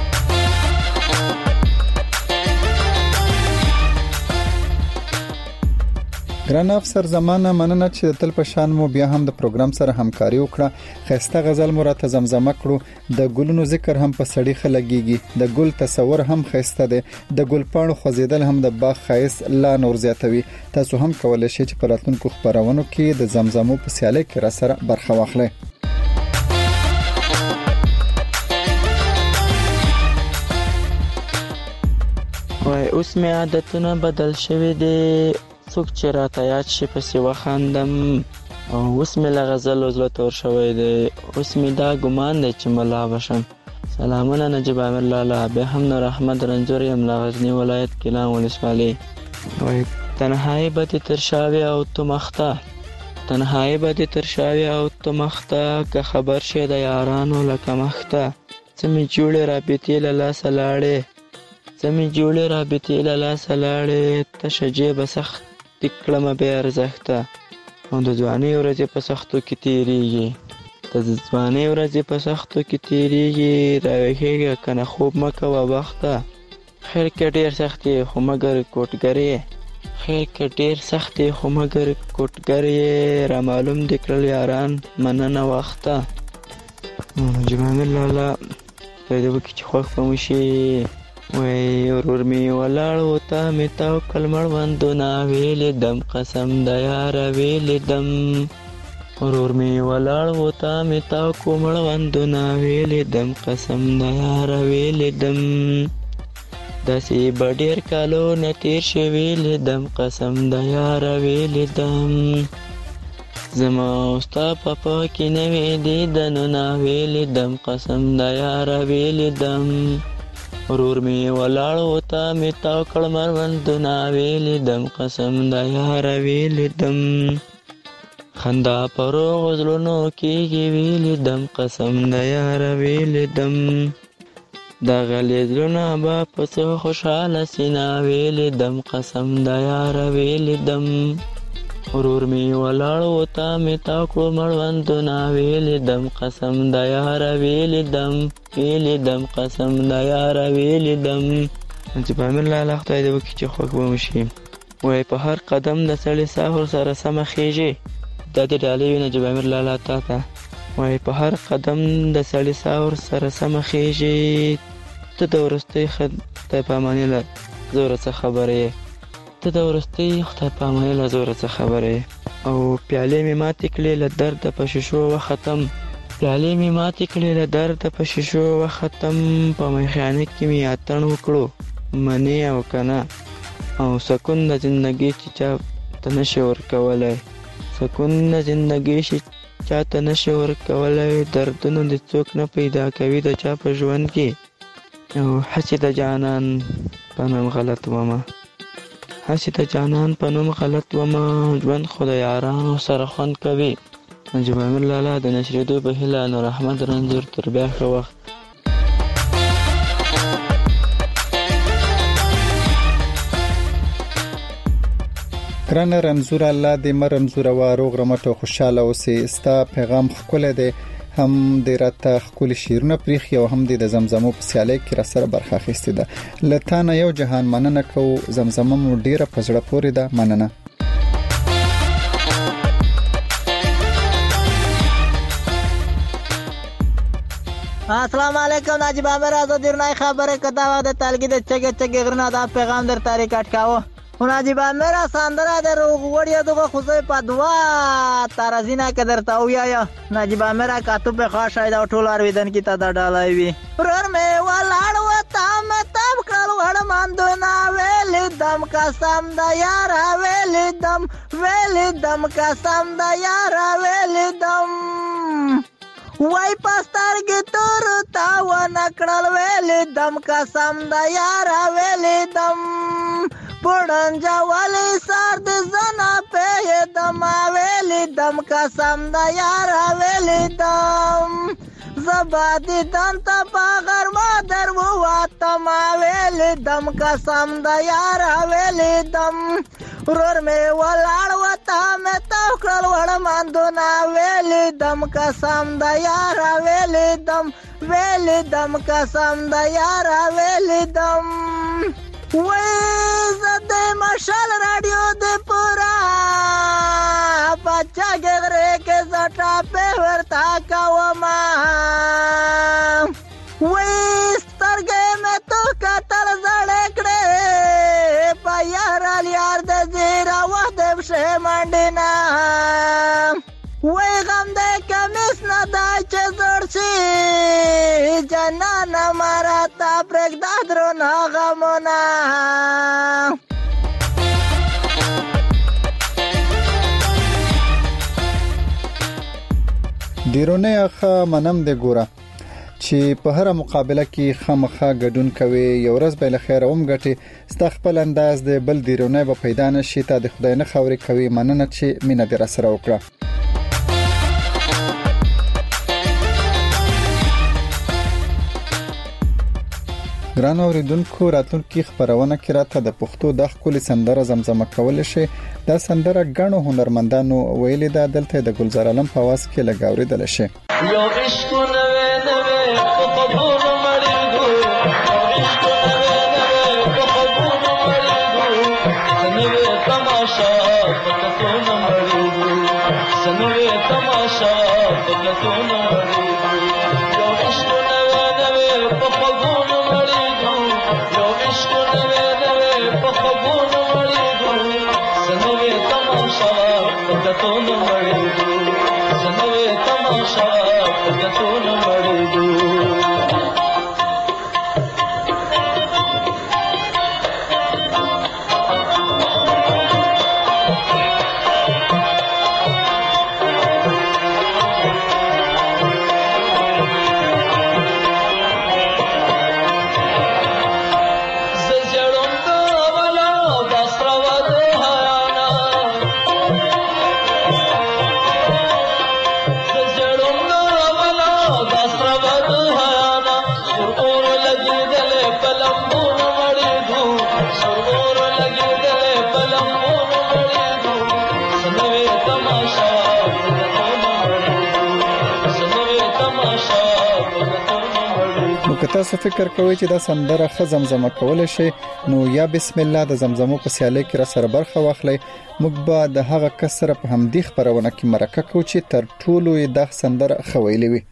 ګران افسر زمانه مننه چې تل په شان مو بیا هم د پروګرام سره همکاري وکړه. خسته غزل مو راته زمزمه کړو. د ګلونو ذکر هم په سړی خلګيږي. د ګل تصور هم خسته ده. د ګل پاڼو خوځیدل هم د باغ خایس لا نور زیاتوي. تاسو هم کولای شئ چې په راتلونکو خبرونو کې د زمزمو په سیالي کې را سره برخه واخلئ. وای اوس می عادتونه بدل شوي دي څوک چې راته یاد شي پسې وخاندم او اوس مې له غزل زړه تور شوی دی اوس مې دا ګمان دی چې ملا بشم. سلامونه نجیب امیر لالا به هم نور احمد رنجور یم له غزنی ولایت کلام ولسوالۍ. وای تنهایی به دې تر شاوې او تو مخته تنهایی به دې تر شاوې او تو مخته که خبر شي د یارانو لکه مخته څه مې جوړې رابطې له لاسه لاړې څه مې جوړې رابطې له لاسه لاړې تشه جیبه سخت کړمه بې ارزښته او د ځوانۍ ورځې په سختو کې تېرېږي د ځوانۍ ورځې په سختو کې تېرېږي راویښېږه که نه خوب مه کوه وخته خیر که ډېر سخت یې خو مګر کوټګر یې خیر که ډېر سخت یې خو مګر کوټګر یې رامعلوم دې کړل یاران مننه وخته. نجیب امیر لالا خدای دې وکړي چې خوښ به مو شي. وای ورور می ولاړ و تا می تاو کلمړوندونه ویلې دم قسم د یاره ویلې دم ورور می ولاړ و تا می تاو کلمړوندونه ویلې دم قسم د یاره ویلې دم داسې به ډېر کالو نه تېر شي ویلې دم قسم د یاره ویلې دم زما او ستا په پا کې نوې دیدنونه ویلې دم قسم د یاره ویلې دم ورور می ولاړ و تا می تاو کړ مړوندونه ویلې دم قسم د یاره ویلې دم خندا په روغ زړونو کېږي ویلې دم قسم د یاره ویلې دم دغه لیدلونه به په څه خوشحاله سینه ویلې دم قسم د یاره ویلې دم ورور می ولاړ و تا می تاو کړ مړوندونه ویلې دم قسم د یاره ویلې دم ویلې دم قسم د یاره ویلې دم. نجیب امیر لالا خدای دې وکړي چې خوښ به مو شي. وای په هر قدم د سړي ساه ورسره سمه خیژي دا دې ډالۍ وي نجیب امیر لالا تا ته. وای په هر قدم د سړي ساه ورسره سمه خیژي ته د وروستۍ خدای پاماني له زوره څه خبره یې ته د وروستۍ خدای پاماني له زوره څه خبره یې او پیالې مې ماتې کړې له درده په شیشو وختم پیالې مې ماتې کړې له درده په شیشو وختم په میخانه کې مې اتڼ وکړو منې او کنه او سکون د زندګۍ چې چا ته نشي ورکولی سکون د زندګۍ چې چا ته نشي ورکولی دردونه د څوک نه پیدا کوي د چا په ژوند کې او هسې د جانان په نوم غلط ومه هسې د جانان په نوم غلط ومه ژوند خو د یارانو سره خوند کوي. نجیب امیر لالا د نشریدو په هیله نور احمد رنځور تر بیا ښه وخت. ګرانه رنځور الله دې مرمزور و روغ رمټ او خوشاله اوسې. ستا پیغام ښکلی دی هم د راته ښکلي شعرونه پریښي او هم د زمزمو په سیالۍ کې را سره برخه اخیستې ده. له تا نه یو جهان مننه کوو. زمزمه مو ډېره په زړه پورې ده. مننه. السلام علیکم نجیب امیر آزاد درنای خبره کدا وخت تلګي د چګ غرنا دا پیغام در تاریخ اٹکاو نجیب امیر ساندره د روغ وړیا دغه خوځي په دوا ترازینا کدر تا ویا نجیب امیر کاتو په خاص شاید ټول ارویدن کی تا ډالای وی ورر مې ولاړ و تا مې تاب کړو وړمندونه ویلیدم قسم د یاره ویلیدم قسم د یاره ویلیدم وای پسترګې تورو تا ونه کړل ویلیدم قسم د یاره ویلیدم پړنجولی سر د زنه پیدم ویلیدم قسم د یاره ویلیدم زبا دیدن تا پا غرما در وواتم ویلیدم قسم د یاره ویلیدم ورور می ولاړ وتا مې تاو کړل وړمندونه ویلیدم قسم د یاره ویلیدم قسم د یاره ویلیدم وای زه د مشال رادیو د پورا بچا ګغره کې زټا په ورتا کوما وای سترګې مې تو کتل زړې کړې په یار د زیرا وخت بشه منډینا وای غم د کمیس نه دا چې زړ شي جنان مراتا پرګدا درونه غمونه ډیرونه اخا منم د ګوره چې په هر مقابله کې خامخا ګډون کوي یو ورځ به له خیر اوم غټي استخپل انداز د بل دیرونه به پیدا نشي ته د خدای نه خوري کوي مننه چې مینه در سره وکړه ګران اوریدونکو راتلونکي خبرونه کې راته د پښتو د خپل سندره زمزمه کول شي دا سندره غنو هنرمندانو ویلې ده دلته د ګلزار علم په واس کې لګاوري دل شي یو عشق نوې نوې په قبول مړېږو عشق نوې نوې په قبول مړېږو سنوي تماشا په کتون مړېږو سنوي تماشا په کتون مړېږو یو عشق نوې نوې په قبول مړېږو یو عشق نوې نوې په قبول مړېږو سنوي تماشا په کتون مړېږو سنوي تماشا کتون مړېږو که تاسو فکر کوئ چې دا سندره ښه زمزمه کول شي نو یا بسم الله د زمزمو په سیالۍ کې را سره برخه واخلئ موږ به د هغه کس سره په همدې خبرونه کې مرکه کوو چې تر ټولو یې دا سندره ښه ویلې وي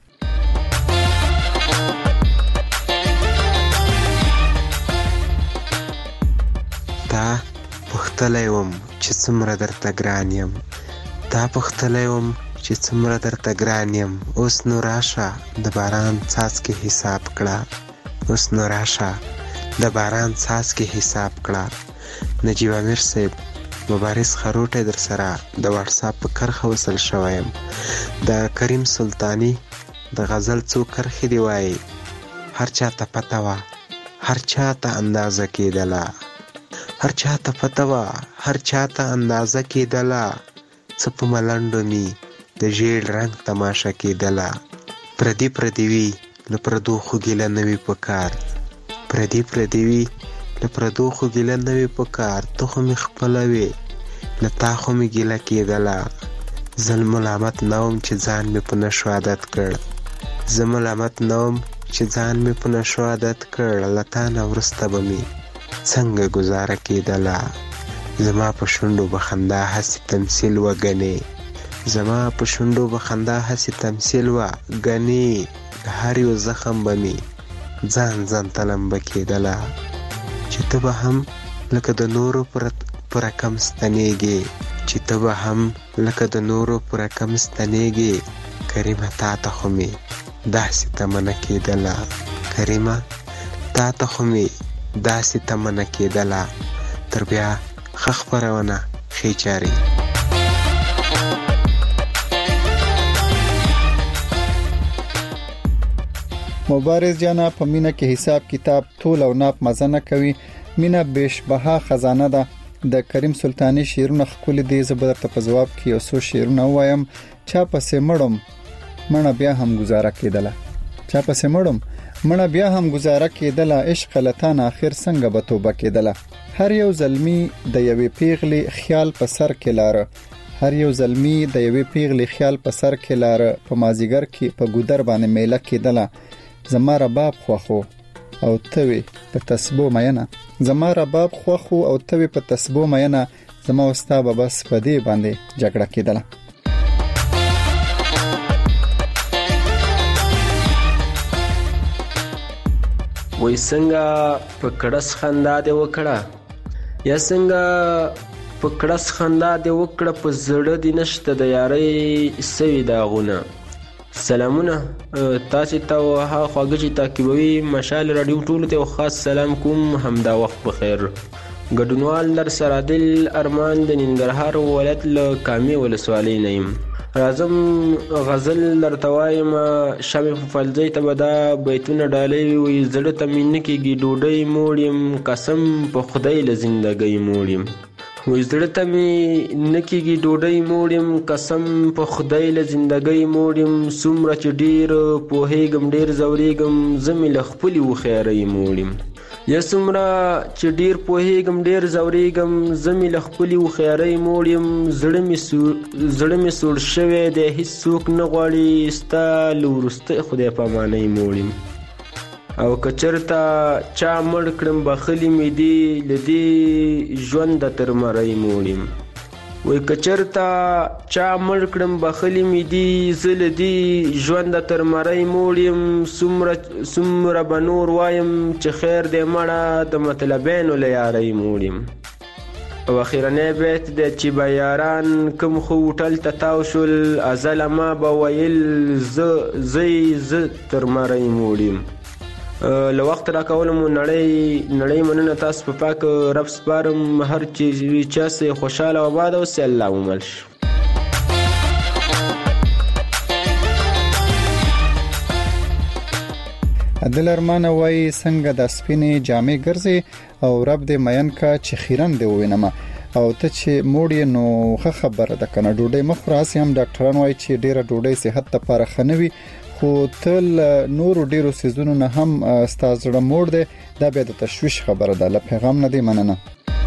دا پختلی وم چې څومره درته ګران یم دا پختلی وم چې څومره درته ګران یم اوس نو راشه د باران څاڅکي حساب کړه اوس نو راشه د باران څاڅکي حساب کړه نجیب امیر صاحب مبارز خروټه در سره د واتس اپ په کرخه وصل شوم د کریم سلطانی د غزل څو کرخې دی وای هر چا ته پتا وا هر چا ته اندازه کېدله هر چا ته پتا وا هر چا ته اندازه کېدله څه په ملنډو می د ژیړ رنگ تماشا کېدله پردی وی له پردو خو ګیله نوي پکار پردی وی له پردو خو ګیله نوي پکار ته خو می خپلوي له تا خو می ګیله کېدله زه ملامت نوم چې ځان می په نشو عادت کړ زه ملامت نوم چې ځان می په نشو عادت کړ له تا نه وروسته به می څنګه گزاره کېدله زما په شونډو به خندا هسې تمثیل وګڼې زما په شونډو به خندا هسې تمثیل وګڼې هر یو زخم به مې ځان ته لمبه کېدله چې ته به هم لکه د نورو په رقم ستنېږې چې ته به هم لکه د نورو په رقم ستنېږې کریمه تا ته خو مې داسې تمنه کېدله کریمه تا ته خو مې داسې تمنه کېدله تر بیا ښه خپرونه ښې چارې. مبارز جانا په مینه کې حساب کتاب طول او ناپ مزه نه کوي. مینه بشبها خزانه ده. د کریم سلطانی شعرونه خپل دي. زبر ته په جواب کې یو څو شعرونه وایم. چا پسې مړم مړه بیا هم گزاره کېدله. چا پسې مړم مړه بیا هم گزاره کېدله. عشق لتان اخر څنګه به توبه کېدله. هر یو زلمی د یوې پیغلې خیال په سر کې لاره. هر یو زلمی د یوې پیغلې خیال په سر کې لاره. په مازیګر کې په ګودر باندې میله کېدله. زما رباب خوخو او توی په تسبو مینه. زما رباب خوخو او توی په تسبو مینه. زما وستا به بس په دې باندې جګړه کېدله. وای څنګه په کړس خندا دې وکړه یا څنګه په کړس خندا دې وکړه په زړه دې نشته د یارۍ سوي داغونه. سلامونه تاسو ته او ها خواږه چې تعقیبوي مشال رادیو ټولو ته خاص سلام کوم. همدا وخت بخیر. ګډونوال در سره دل ارمان د ننګرهار ولایت له کامې ولسوالۍ نه یم. راځم غزل درته وایم شمې په فلځۍ ته به دا بیتونه ډالۍ وي. زړه ته مې نه کېږي ډوډۍ موړ یم قسم په خدای له زندګۍ موړ یم. وای زړه ته مې نه کېږي ډوډۍ موړ یم قسم په خدای له زندګۍ موړ یم. څومره چې ډېر پوهېږم ډېر ځورېږم زه مې له خپلې هوښیارۍ موړ یم. یا څومره چې ډېر پوهېږم ډېر ځورېږم زه مې له خپلې هوښیارۍ موړ یم. زړه مې سوړ شوی دی هېڅ څوک نه غواړي ستا له وروستۍ خدای پامانۍ موړ یم. او که چېرته چا مړ کړم بخلي مې دي له دې ژونده تر مرۍ موړ یم. وای که چېرته چا مړ کړم بخلي مې دي زه له دې ژونده تر مرۍ موړ یم. څومره به نور وایم چې خیر دی مړه د مطلبینو له یارۍ موړ یم. او اخرنی بیت دی چې به یاران کوم خو هوټل ته تاو شول ازله ما به ویل زه تر مرۍ موړ یم. له وخت راکولو مو نړۍ مننه تاسو په پاک رب سپارم. هر چا سه خوشاله او آباد اوسئ. الله مو مل شي. عدل ارمان وای څنګه د سپینې جامې ګرځي او رب دې مین کا چې خیرن دی وینم. او ته چې موړې نو ښه خبره ده کنه ډوډۍ مخراس هم ډاکټران وای چې ډیره ډوډۍ صحت لپاره خنوي. خو تل نور ډیرو سيزونو نه هم ستاسو موړ دی. دا به د تشويش خبره ده. له پیغام نه دی مننه.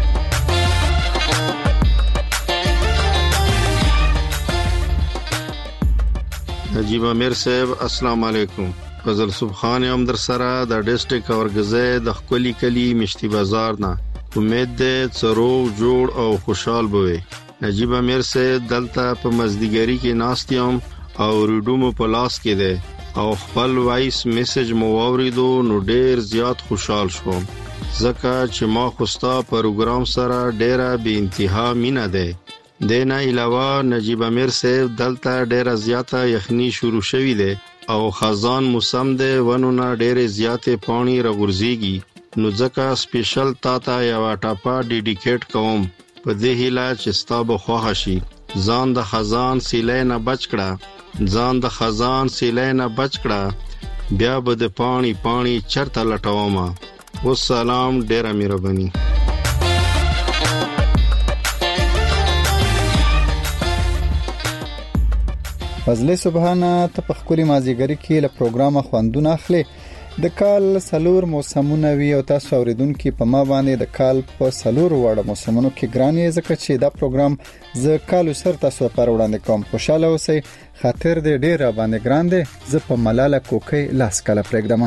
نجیب امیر صاحب السلام علیکم. فضل سبحان هم در سره د ډیسټریکټ اورګزه د خپلی کلی مشتي بازار نه. امید دې څرو جوړ او خوشحال بوي. نجیب امیر صاحب دلته په مزدګری کې ناستیم او ریډومو په لاس کې ده او خپل وایس میسج مو واوریدو نو ډیر زیات خوشحال شوم ځکه چې ما خوستا پروګرام سره ډیره بے انتها مینه ده. دینه علاوه نجیب امیر صاحب دلته ډیره زیاته یخنی شروع شوی ده او خزان موسم ده ونونه ډیره زیاته پانی رغورځيږي نو ځکه سپیشل تاته یو ټاپا ډیډیکیټ کوم په دې هیله چې ستا به خوښ شي. ځان د خزان سیلې نه بچ کړه. ځان د خزان سیلې نه بچ کړه بیا به د پانی چرته لټومه. والسلام ډیره مهرباني. فضل سبحانه ته په خولي مازیګری کې له پروګرامه خوندونه اخلي. د کال سلور موسمونه وی او تاسو اوریدونکو په ما باندې د کال په سلور وړ موسمونو کې ګرانې ځکه چې دا پروګرام ز کال سر تاسو پر وړاندې کوم. خوشاله اوسئ. خاطر دې ډیر باندې ګران دي. ز په ملاله کوکې لاس کله پرېږدم.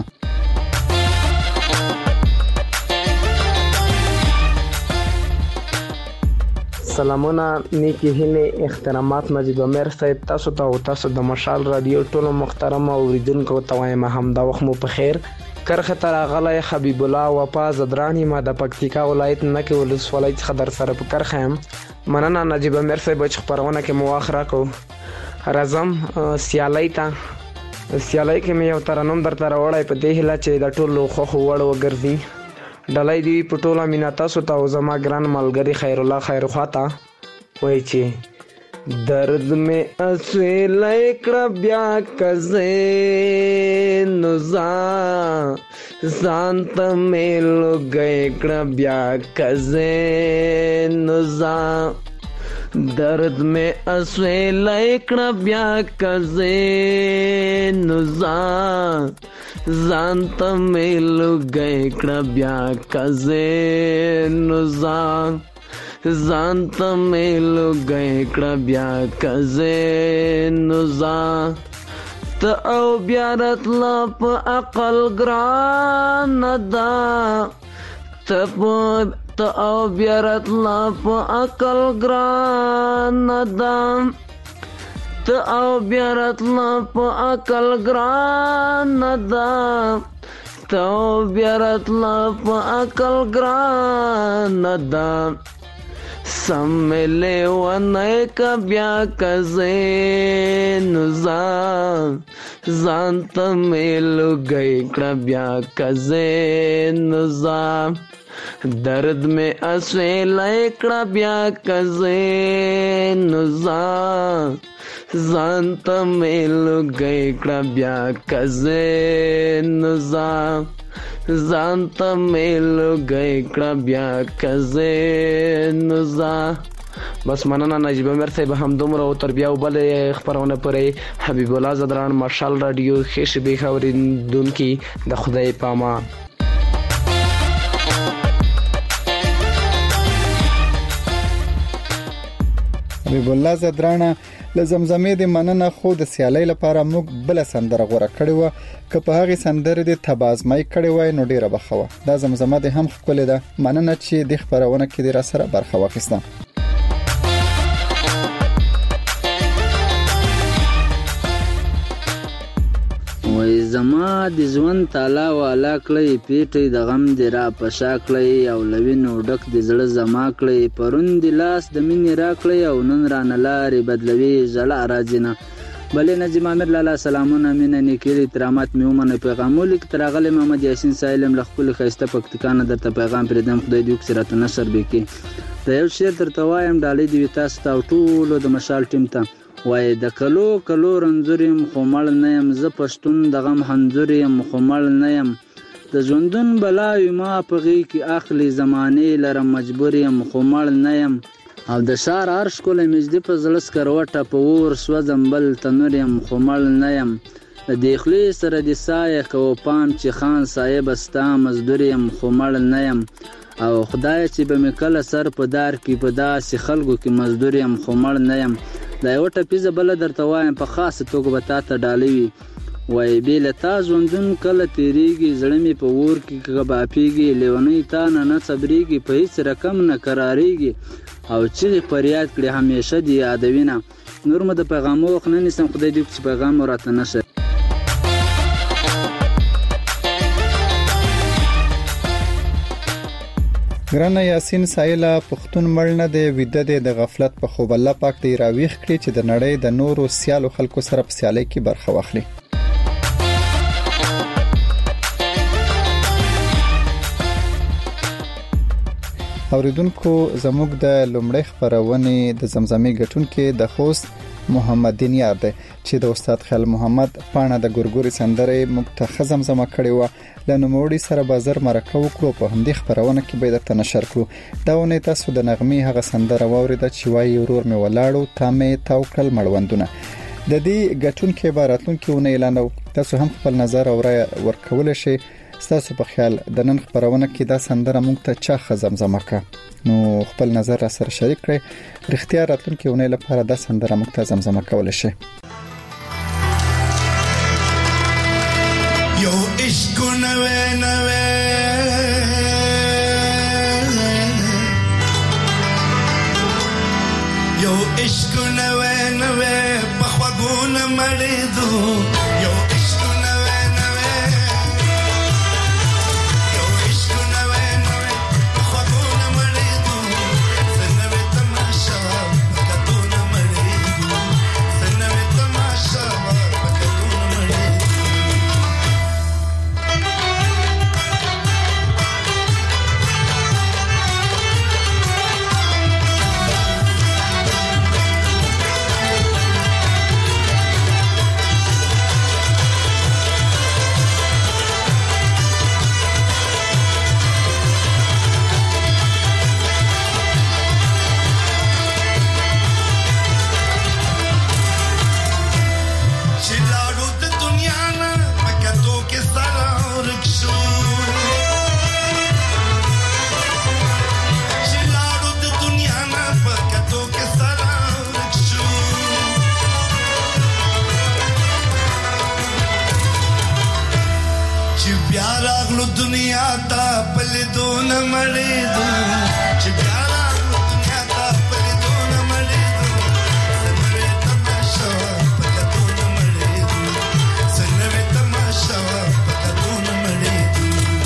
سلامونه نیکی هیله احترامات نجیب امیر صاحب تاسو ته او تاسو د مشال رادیو ټولو محترم اوریدونکو ته وایم هم دا وخت مو په خیر. کرخه تر غلای حبیب الله وفا زدرانی ما د پکتیکا ولایت نکه ولسوالۍ څخه در سره په کرخه هم مننه نجیب امیر صاحب چې خبرونه کې مو اخره کو. راځم سیالای کې مې یو ترنم درته راوړای په دې هله چې د ټولو خو وړ وګرځي ډلای دی په ټوله مینا تاسو ته او زما ګران ملګری خیر الله خیر خواته وای چې درد میں اسویل کړه بیا کزه نوزا ځانت مې لګې کړه بیا کزه نوزا درد میں اسویل کړه بیا کزه نوزا ځانت مې لګې کړه بیا کزه نوزا ځانت مې لګې کړه بیا کزه نوزا ته او بیا راتله په عقل ګران ده ته او بیا راتله په عقل ګران ده ته او بیا راتله په عقل ګران ده ته او بیا راتله په عقل ګران ده سم ملے ونای کا بیا کزے نوزا ځانت مې لګې کړه بیا کزے نوزا درد میں اسویل کړه بیا کزے نوزا ځانت مې لګې کړه بیا کزے نوزا ځانت مې لګې کړه بیا کزه نوزا بس مننه نجیب امیر صاحب هم دومره او تربیه او بل خبرونه پرې حبیب الله زدران مارشال رادیو خیش به خبرندونکي د خدای پاما حبیب الله زدران له زمزمې د مننه خو د سیالۍ لپاره موږ بل سندره غوړه کړې و که په هغه سندره د تبازمای کړې وای نو ډیره بخوه دا زمزمه د هم خپل ده مننه چې د خبرونه کې د را سره برخه واخیستم وای زما د ژوند تعالی والا کړی پیټي د غم دی را پشا کړی او لوینو ډک د زړه زما کړی پرون د لاس د مینې را کړی او نن را نه لارې بدلوي ژړا راځینه بلې نجیب امیر لاله سلامونه مینه نیکي احترامات مې ومنه پیغامو لیک ترغله محمد یاسین سایلم له خپل خسته پکتکانه درته پیغام پردم خدای دې وکړه ته نشر بکی د یو شعر درته وایم ډالې دی تاسو ته ټول د مشال ټیم ته وای د کلو کلو رنځوریم خمل نه يم ز پښتون د غم حنځوریم خمل نه يم د ژوندون بلای ما پغی کی اخلي زمانه لره مجبوریم خمل نه يم او د شار عرش کوله مجدي په زلس کروټه په ور سو زنبل تنوریم خمل نه يم د دخلی سره د سایه کو پام چې خان صاحب استا مزدوریم خمل نه يم او خدای چې به مکل سر په دار کې په داسې خلکو کې مزدوریم خمل نه يم دا یو ټپیزه بل درته وایم په خاصه توګه به تا ته ډالوي وای بیل تا ژوندون کله تیریږي زړه می په ور کې کباپیږي لیونی تا نه صبرېږي په هیڅ رقم نه قراریږي او چې فریاد کړي همیشه دی یادوینه نور مده پیغامو خنه نسم خدای دې چې پیغام راته نشه ګرانه یاسین سایله پښتون مړنه د ویده د غفلت په خوب الله پاک دې راويخ کړي چې د نړۍ د نورو سیالو خلکو سره په سیالۍ کې برخه واخلي اوریدونکو زموږ د لومړی خبرونه د زمزمې غټون کې د خوست محمد دینیار دی چې د استاد خیال محمد پاڼه د ګورګوري سندره مکتخ زمزمه کړې و لنوموړي سره بازار مرکه وکړو په همدې خبرونه کې به درته نشر کړو دا ونه تاسو د نغمې هغه سندره واوریده چې وایي ورور مې ولاړو تامه توکل مړوندونه د دې غټون کې عبارتون کې ونه اعلان تاسو هم خپل نظر او رائے ورکول شي تاسو په خیال د نن خبرونه کې دا سندره موږ ته چا زمزمه کړه نو خپل نظر را سره شریک کړئ اختیار راتلونکي ونه لپاره دا سندره موږ ته زمزمه کول شي یو عشق نوې نوې یو عشق نوې نوې په خواګونه مړې دو یو عشق نوې نوې یو عشق نوې نوې په خواګونه مړې دو سنوي تماشا پکتونه مړې دو سنوي تماشا پکتونه مړې دو بیا راغلو دنیا ته پلې دون مړې دو چې بیا راغلو دنیا ته پلې دون مړې دو سنوي تماشا پلې دون مړې دو سنوي تماشا پلې دون مړې دو.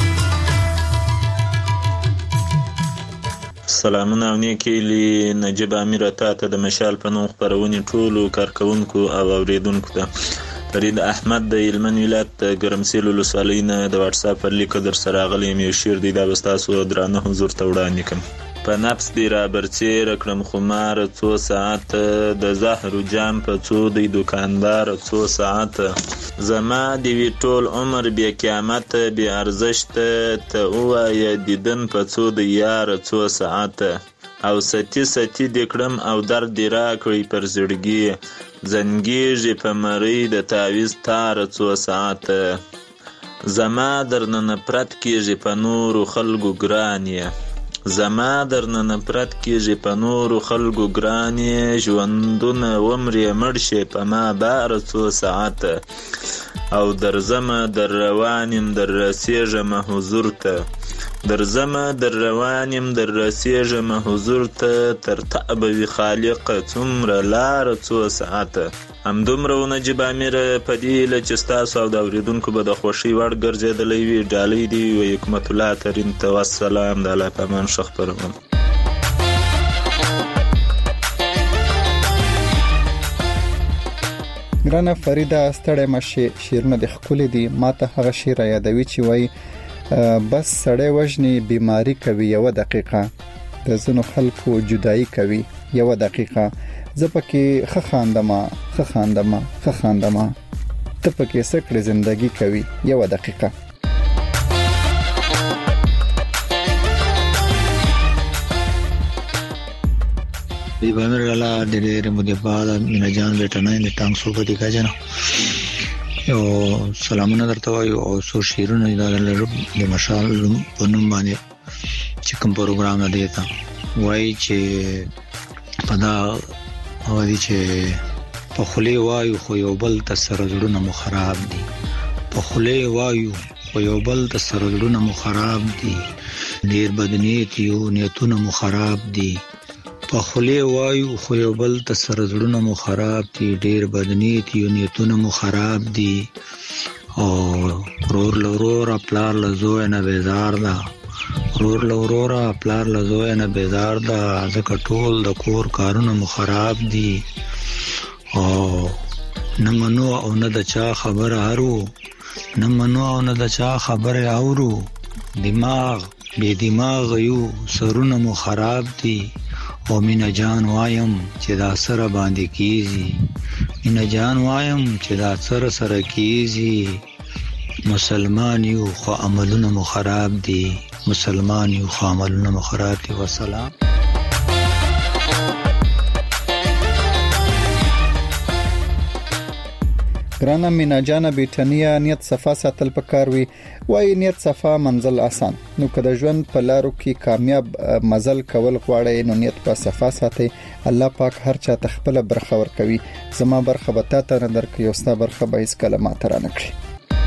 سلامونه او نیکیلی نجیب امیر تا ته د مشال په نوم خپرونې ټولو کارکونکو او اوریدونکو ته فرید احمد د هلمند ولایت ګرمسیل ولسوالۍ نه د واټساپ پر لیک در سره راغلی یم. یو شعر دی، دا به ستاسو درانه حضور ته وړاندې کړم. په نفس دی را برچیره کړم خمار څو ساعته، د زهرو جام په څو دی دوکاندار څو ساعته، زما دی وی ټول عمر بیا قیامت بیا ارزشت ته ووایه دیدن په څو دی یار څو ساعته، او ستی ستی دی کړم او درد دی را کړی پر زړګي، زنګیږي په مرۍ د تعویز تار څو ساعته، زما درنه نفرت کیږي په نورو خلکو ګرانیه، زما درنه نفرت کیږي په نورو خلکو ګرانیه، ژوندونه ومرې مړ شي په ما بار څو ساعته، او درځمه در روان یم در رسیږمه حضور ته، درځمه در روان یم در رسیږمه حضور ته، تر تعبه وي خالق څومره لاره څو ساعته. همدومره و نجیب امیر په دې هیله چې ستاسو او د اورېدونکو به د خوښۍ وړ ګرځېدلی وي. ډالۍ دی و حکمت الله ترین ته والسلام. د الله په امان ښه خپرونه. ګرانه فریده ستړی مشې، شعرونه د ښکلي دي. ما ته هغه شعر یادوي چې وایي بس سړی وژني بیماری کوي یوه دقیقه، د ځینو خلکو جدایي کوي یوه دقیقه، زه پکې ښه خاندمه ښه خاندمه ښه خاندمه، ته پکې څه کړې زندګي کوي یوه دقیقه. بیبامر لالا ډېرې مودې بعد مینا جان لټنای نه ټانګ سو پدې کاجنه یو سلامونه درته وایو او څو شعرونه د مشال په نوم باندې چې کوم پروګرام نه دی تا وایي چې پدا وایي چې په خلی وایو خو یو بل ته سره زړونه مو خراب دي، په خلی وایو خو یو بل ته سره زړونه مو خراب دي، ډیر بدنیت یو نیتونه مو خراب دي، په خلی وایو خو یو بل ته سره زړونه مو خراب دي، ډیر بدنیت یو نیتونه مو خراب دي، او رور لورور پلار لزو نه بیزار ده، رور لورور پلار لزو نه بیزار ده، ځکه ټول د کور کارونه مو خراب دي، او نه منو او نه د چا خبره هرو، نه منو او نه د چا خبره اورو، دماغ بے دماغ یو سرونه مو خراب دي، او مینا جان وایم چې دا سره باندې کیږي، مینا جان وایم چې دا سره کیږي، مسلمان یو خو عملونه مو خراب دي، مسلمان یو خو عملونه مو خراب دي. والسلام. ګرانه مینا جان بیٹنیا، نیت صفا ساتل پکار وي، وای نیت صفا منزل آسان. نو که د ژوند په لارو کې کامیاب مزل کول غواړئ نو نیت په صفا ساتئ. الله پاک هر چا ته خپل برخه ورکوي. زما برخه به تا ته نه درکړي او ستا برخه به هیڅ کله ما ته را نه کړي.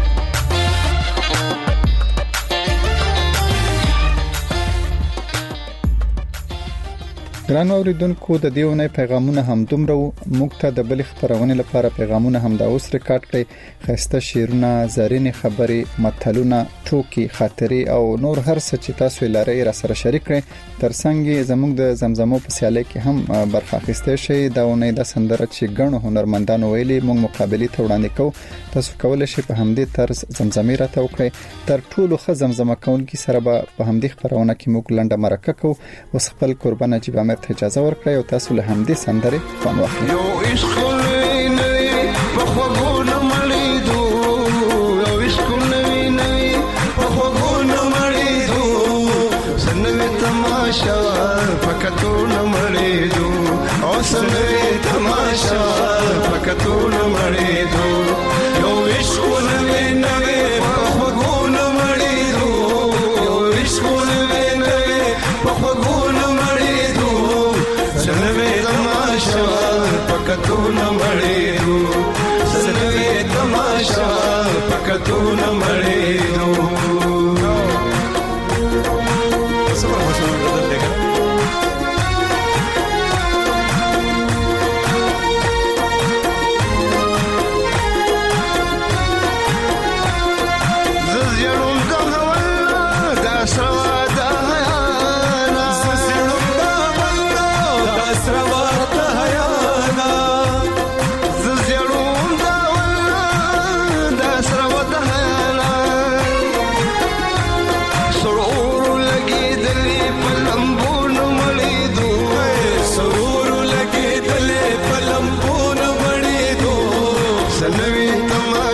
ګران اوریدونکو، د دیونه پیغامونه هم دومره موږ ته د بل خبرونه لپاره پیغامونه هم دا اوس ریکارډ کړئ. خسته شیرونه، زرین خبرې، متلونه، ټوکی، خاطرې او نور هر څه چې تاسو لرئ را سره شریک کړئ. ترڅنګ زموږ د زمزمو په سیالۍ کې هم برخه اخیستئ شئ. دا ونه د سندره چې ګڼو هنرمندانو ویلي موږ مقابله ته وړاندې کوو. تاسو کولای شئ په همدې طرز زمزمې راته وکړئ. تر ټولو ښه زمزمه کوونکي سره به په همدې خبرونه کې موږ لنډه مرکه کوو. اوس خپل قربانه چې به ته اجازه ورکړئ او تاسو له همدې سندرې خوند واخلئ. یو عشق لوي په خوګونو مړېدو، یو عشق لوي په خوګونو مړېدو، سنوي تماشا فکتونو مړېدو، او سنوي تماشا فکتونو مړېدو، یو عشق لوي په خوګونو مړېدو، یو عشق لوي په خوګونو مړېدو، سنوي تماشا فکتونو مړېدو، سنوي تماشا فکتونو مړېدو.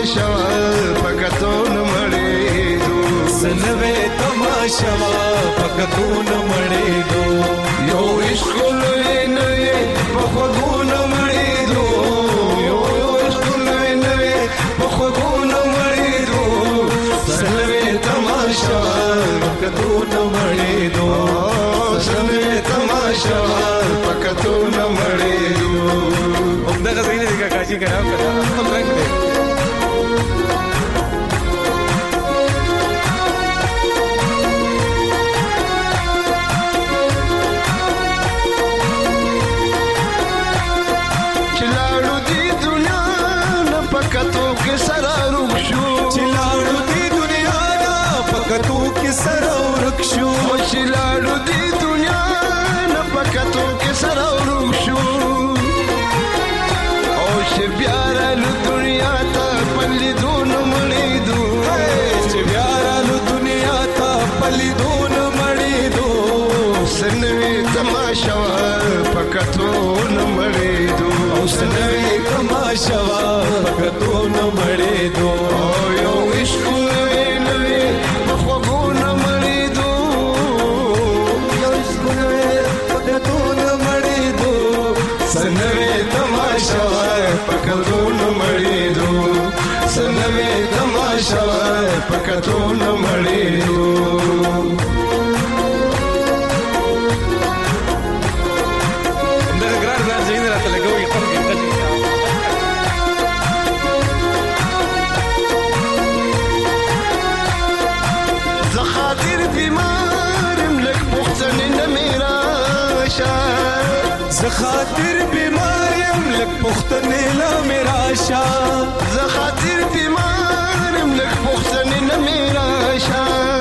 تماشا پکتون مړېدو سنوي تماشا پکتون مړېدو یو عشق لوی نوی پخوګون مړېدو یو عشق لوی نوی پخوګون مړېدو سنوي تماشا پکتون مړېدو سنوي تماشا پکتون مړېدو همدغه ځای نه دی کاکاجي کراو کړه خپل رنگ دی چلاړو دی دنیا نه پکتو کې سره رخصو چلاړو دی دنیا نه پکتو کې سره رخصو چلاړو دی دنیا نه پکتو کې سره رخصو چې بیا رالو دنیا ته پلیدون مړېدو چې بیا رالو دنیا ته پلیدون مړېدو سنوي تماشا پکتون مړېدو سنوي تماشا پکتون مړېدو یو عشق نوی نوی پخوګون مړېدو یو عشق نوی پکتون مړېدو سنوي تماشا پکتون مړېدو سنوي تماشا پکتون مړېدو دغه ګران ځان ځین راته لګوي خپل کې زخاطر بیمارم لک پختن نمیراشا زخاطر بیمارم لک پختن نمیراشا زخاطر بیمارم لک پختن نمیراشا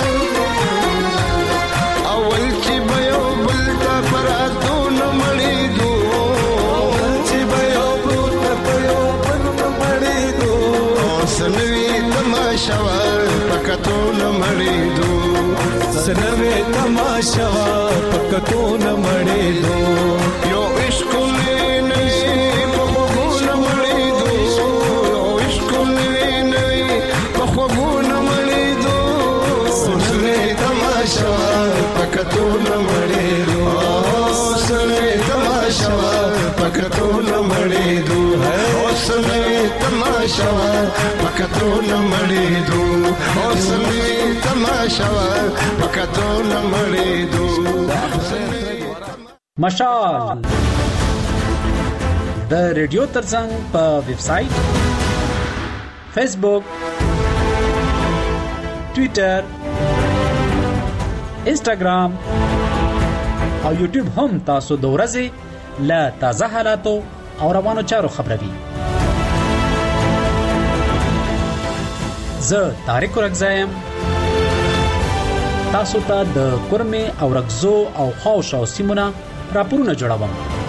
اول چې بيو بلتا پراتون مړېدو چې بيو بلتا مړېدو سنوي تماشا پکتون مړېدو سنوي تماشا پکتون مړېدو یو عشق لوی پخوګون مړېدو یو عشق لوی پخوګون مړېدو سنوي تماشا پکتون مړېدو سنوي تماشا پکتون مړېدو سنوي تماشا پکتون مړېدو سنوي تماشا پکتون مړېدو مشال د ریډیو ترڅنګ په ویب سټ فیسبوک ټوئیټر انسټاګرام او یوټیوب هم تاسو د ورځې له تازه حالاتو او روانو چارو خبروي زه طارق رغزایم تاسو ته د کورمه او رغزو او خاوشاو سیمونه راپورونه جوړوم